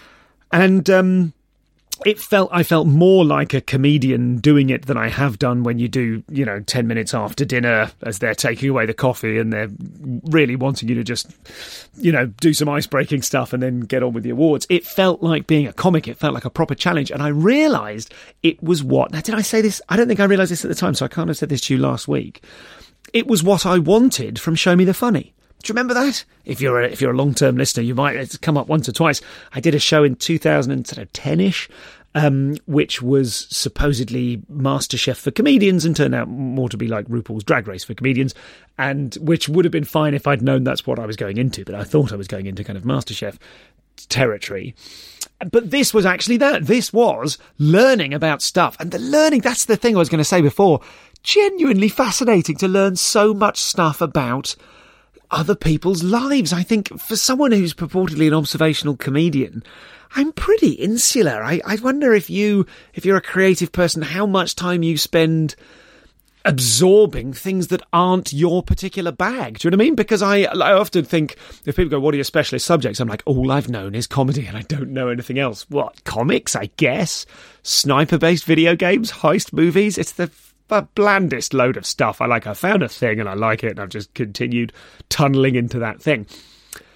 And um, it felt I felt more like a comedian doing it than I have done when you do, you know, ten minutes after dinner as they're taking away the coffee and they're really wanting you to just, you know, do some ice-breaking stuff and then get on with the awards. It felt like being a comic. It felt like a proper challenge. And I realised it was what... Now, did I say this? I don't think I realised this at the time, so I can't have said this to you last week. It was what I wanted from Show Me the Funny. Do you remember that? If you're a, if you're a long-term listener, you might, it's come up once or twice. I did a show in two thousand ten-ish, um, which was supposedly MasterChef for comedians and turned out more to be like RuPaul's Drag Race for comedians, and which would have been fine if I'd known that's what I was going into, but I thought I was going into kind of MasterChef territory. But this was actually that. This was learning about stuff. And the learning, that's the thing I was going to say before, genuinely fascinating to learn so much stuff about other people's lives. I think for someone who's purportedly an observational comedian, I'm pretty insular. I, I wonder if you, if you're a creative person, how much time you spend absorbing things that aren't your particular bag. Do you know what I mean? Because I, I often think, if people go, what are your specialist subjects? I'm like, all I've known is comedy and I don't know anything else. What? Comics, I guess? Sniper-based video games? Heist movies? It's the the blandest load of stuff. I like, I found a thing and I like it and I've just continued tunneling into that thing.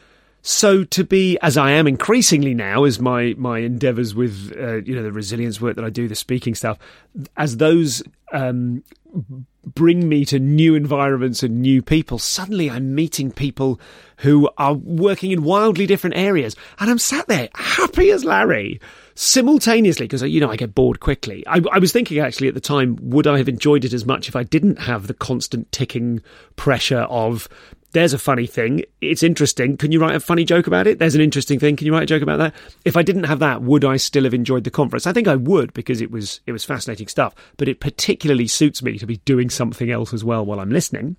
So to be, as I am increasingly now, as my, my endeavours with, uh, you know, the resilience work that I do, the speaking stuff, as those um, bring me to new environments and new people, suddenly I'm meeting people who are working in wildly different areas. And I'm sat there happy as Larry, simultaneously, because, you know, I get bored quickly. I, I was thinking actually at the time, would I have enjoyed it as much if I didn't have the constant ticking pressure of, there's a funny thing, it's interesting, can you write a funny joke about it? There's an interesting thing, can you write a joke about that? If I didn't have that, would I still have enjoyed the conference? I think I would, because it was it was fascinating stuff, but it particularly suits me to be doing something else as well while I'm listening.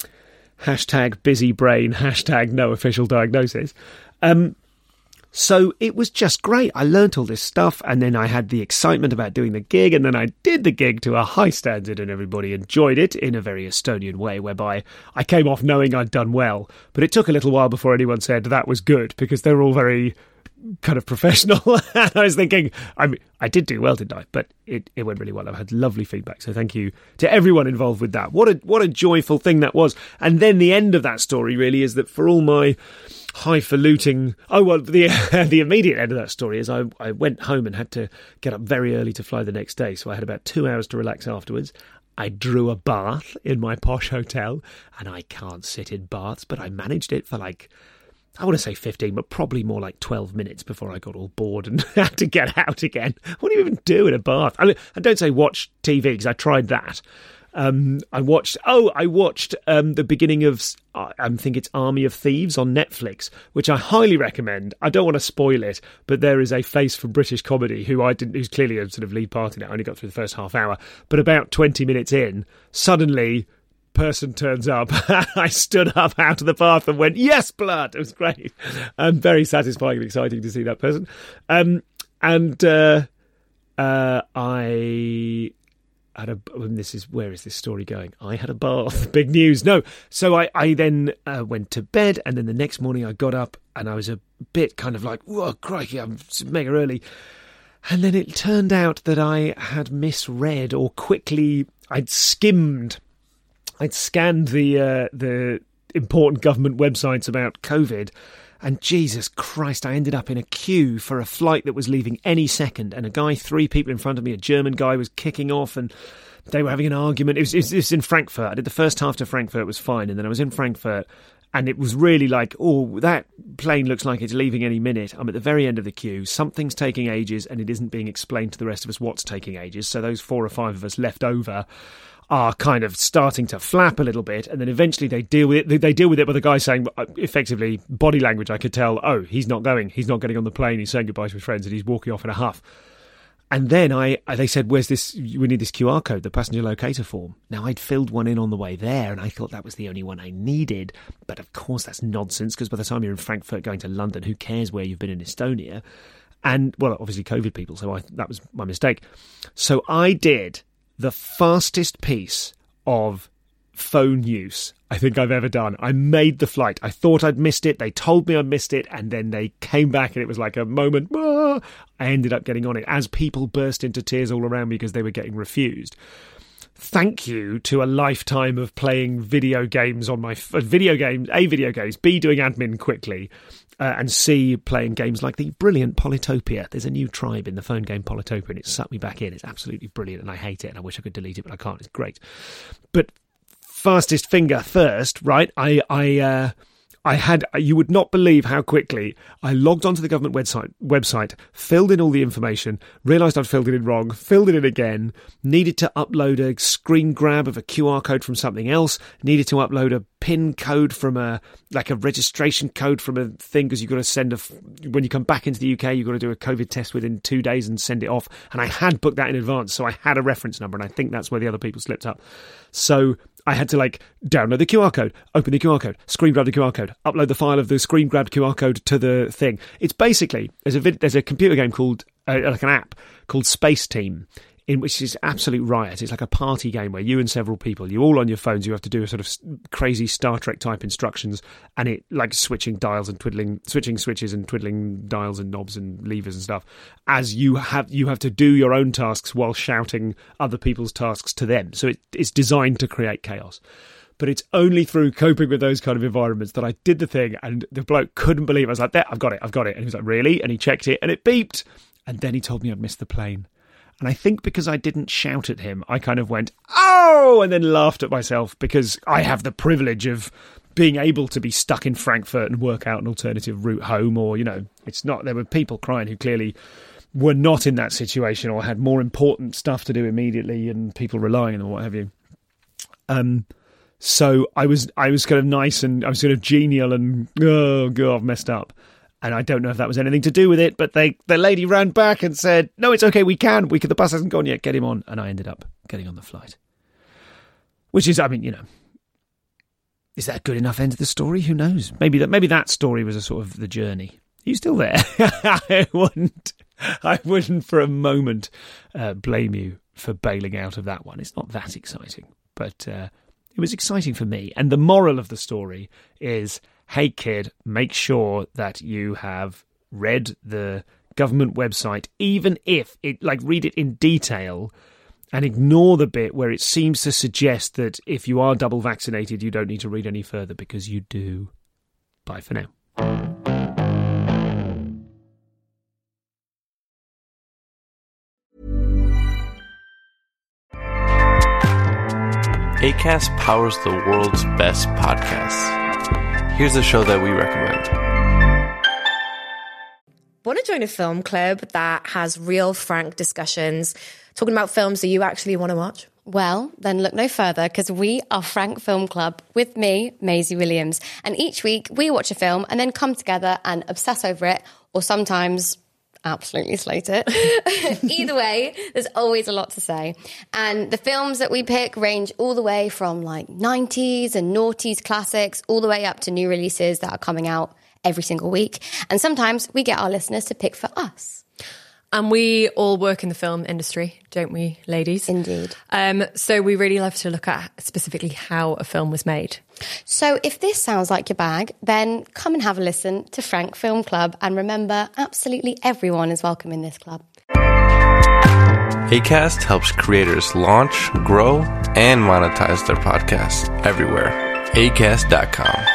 Hashtag busy brain, hashtag no official diagnosis. Um, so it was just great. I learnt all this stuff, and then I had the excitement about doing the gig, and then I did the gig to a high standard, and everybody enjoyed it in a very Estonian way, whereby I came off knowing I'd done well. But it took a little while before anyone said that was good, because they were all very kind of professional. And I was thinking, I mean, I did do well, didn't I? But it, it went really well. I've had lovely feedback. So thank you to everyone involved with that. What a what a joyful thing that was. And then the end of that story really is that for all my highfalutin... Oh, well, the the immediate end of that story is I, I went home and had to get up very early to fly the next day. So I had about two hours to relax afterwards. I drew a bath in my posh hotel, and I can't sit in baths, but I managed it for like... I want to say fifteen, but probably more like twelve minutes before I got all bored and had to get out again. What do you even do in a bath? I mean, I don't say watch T V, because I tried that. Um, I watched, oh, I watched um, the beginning of, uh, I think it's Army of Thieves on Netflix, which I highly recommend. I don't want to spoil it, but there is a face from British comedy who I didn't, who's clearly a sort of lead part in it. I only got through the first half hour, but about twenty minutes in, suddenly... person turns up. I stood up out of the bath and went, yes, blood. It was great. Um, very satisfying and exciting to see that person. Um, and uh, uh, I had a, this is, where is this story going? I had a bath. Big news. No. So I, I then uh, went to bed, and then the next morning I got up and I was a bit kind of like, whoa, crikey, I'm mega early. And then it turned out that I had misread or quickly, I'd skimmed I'd scanned the uh, the important government websites about COVID, and Jesus Christ, I ended up in a queue for a flight that was leaving any second, and a guy, three people in front of me, a German guy was kicking off, and they were having an argument. It was, it was, it was in Frankfurt. I did the first half to Frankfurt, it was fine, and then I was in Frankfurt, and it was really like, oh, that plane looks like it's leaving any minute. I'm at the very end of the queue. Something's taking ages, and it isn't being explained to the rest of us what's taking ages, so those four or five of us left over are kind of starting to flap a little bit, and then eventually they deal with it. They deal with it by the guy saying, effectively, body language, I could tell, oh, he's not going, he's not getting on the plane, he's saying goodbye to his friends, and he's walking off in a huff. And then I, they said, where's this, we need this Q R code, the passenger locator form. Now, I'd filled one in on the way there, and I thought that was the only one I needed. But of course, that's nonsense, because by the time you're in Frankfurt going to London, who cares where you've been in Estonia? And, well, obviously COVID people, so I, that was my mistake. So I did the fastest piece of phone use I think I've ever done. I made the flight. I thought I'd missed it. They told me I missed it, and then they came back, and it was like a moment. Ah! I ended up getting on it as people burst into tears all around me because they were getting refused. Thank you to a lifetime of playing video games on my uh, video games, A, video games, B, doing admin quickly, uh, and C, playing games like the brilliant Polytopia. There's a new tribe in the phone game Polytopia, and it sucked me back in. It's absolutely brilliant, and I hate it, and I wish I could delete it, but I can't. It's great. But fastest finger first, right? I, I, uh, I had, you would not believe how quickly I logged onto the government website, website, filled in all the information, realised I'd filled it in wrong, filled it in again, needed to upload a screen grab of a Q R code from something else, needed to upload a PIN code from a, like a registration code from a thing, because you've got to send a, when you come back into the U K, you've got to do a COVID test within two days and send it off. And I had booked that in advance, so I had a reference number, and I think that's where the other people slipped up. So I had to like download the Q R code, open the Q R code, screen grab the Q R code, upload the file of the screen grabbed Q R code to the thing. It's basically, there's a vid, there's a computer game called, uh, like an app called Space Team, in which is absolute riot. It's like a party game where you and several people, you all on your phones, you have to do a sort of crazy Star Trek type instructions, and it like switching dials and twiddling, switching switches and twiddling dials and knobs and levers and stuff, as you have you have to do your own tasks while shouting other people's tasks to them. So it, it's designed to create chaos. But it's only through coping with those kind of environments that I did the thing, and the bloke couldn't believe it. I was like, there, I've got it, I've got it. And he was like, really? And he checked it, and it beeped. And then he told me I'd missed the plane. And I think because I didn't shout at him, I kind of went, oh, and then laughed at myself because I have the privilege of being able to be stuck in Frankfurt and work out an alternative route home. Or, you know, it's not, there were people crying who clearly were not in that situation or had more important stuff to do immediately and people relying on them or what have you. Um, So I was I was kind of nice and I was sort of genial and, oh, God, I've messed up. And I don't know if that was anything to do with it, but they the lady ran back and said, no, it's okay, we can. We can. The bus hasn't gone yet, get him on. And I ended up getting on the flight. Which is, I mean, you know, is that a good enough end of the story? Who knows? Maybe that maybe that story was a sort of the journey. Are you still there? I wouldn't, I wouldn't for a moment uh, blame you for bailing out of that one. It's not that exciting, but... Uh, It was exciting for me. And the moral of the story is, hey, kid, make sure that you have read the government website, even if it, like, read it in detail and ignore the bit where it seems to suggest that if you are double vaccinated, you don't need to read any further, because you do. Bye for now. Acast powers the world's best podcasts. Here's a show that we recommend. Want to join a film club that has real, frank discussions, talking about films that you actually want to watch? Well, then look no further, because we are Frank Film Club with me, Maisie Williams. And each week we watch a film and then come together and obsess over it, or sometimes... absolutely slate it. Either way, there's always a lot to say. And the films that we pick range all the way from like nineties and noughties classics all the way up to new releases that are coming out every single week. And sometimes we get our listeners to pick for us. And we all work in the film industry, don't we, ladies? Indeed. Um, so we really love to look at specifically how a film was made. So if this sounds like your bag, then come and have a listen to Frank Film Club. And remember, absolutely everyone is welcome in this club. Acast helps creators launch, grow, and monetize their podcasts everywhere. acast dot com.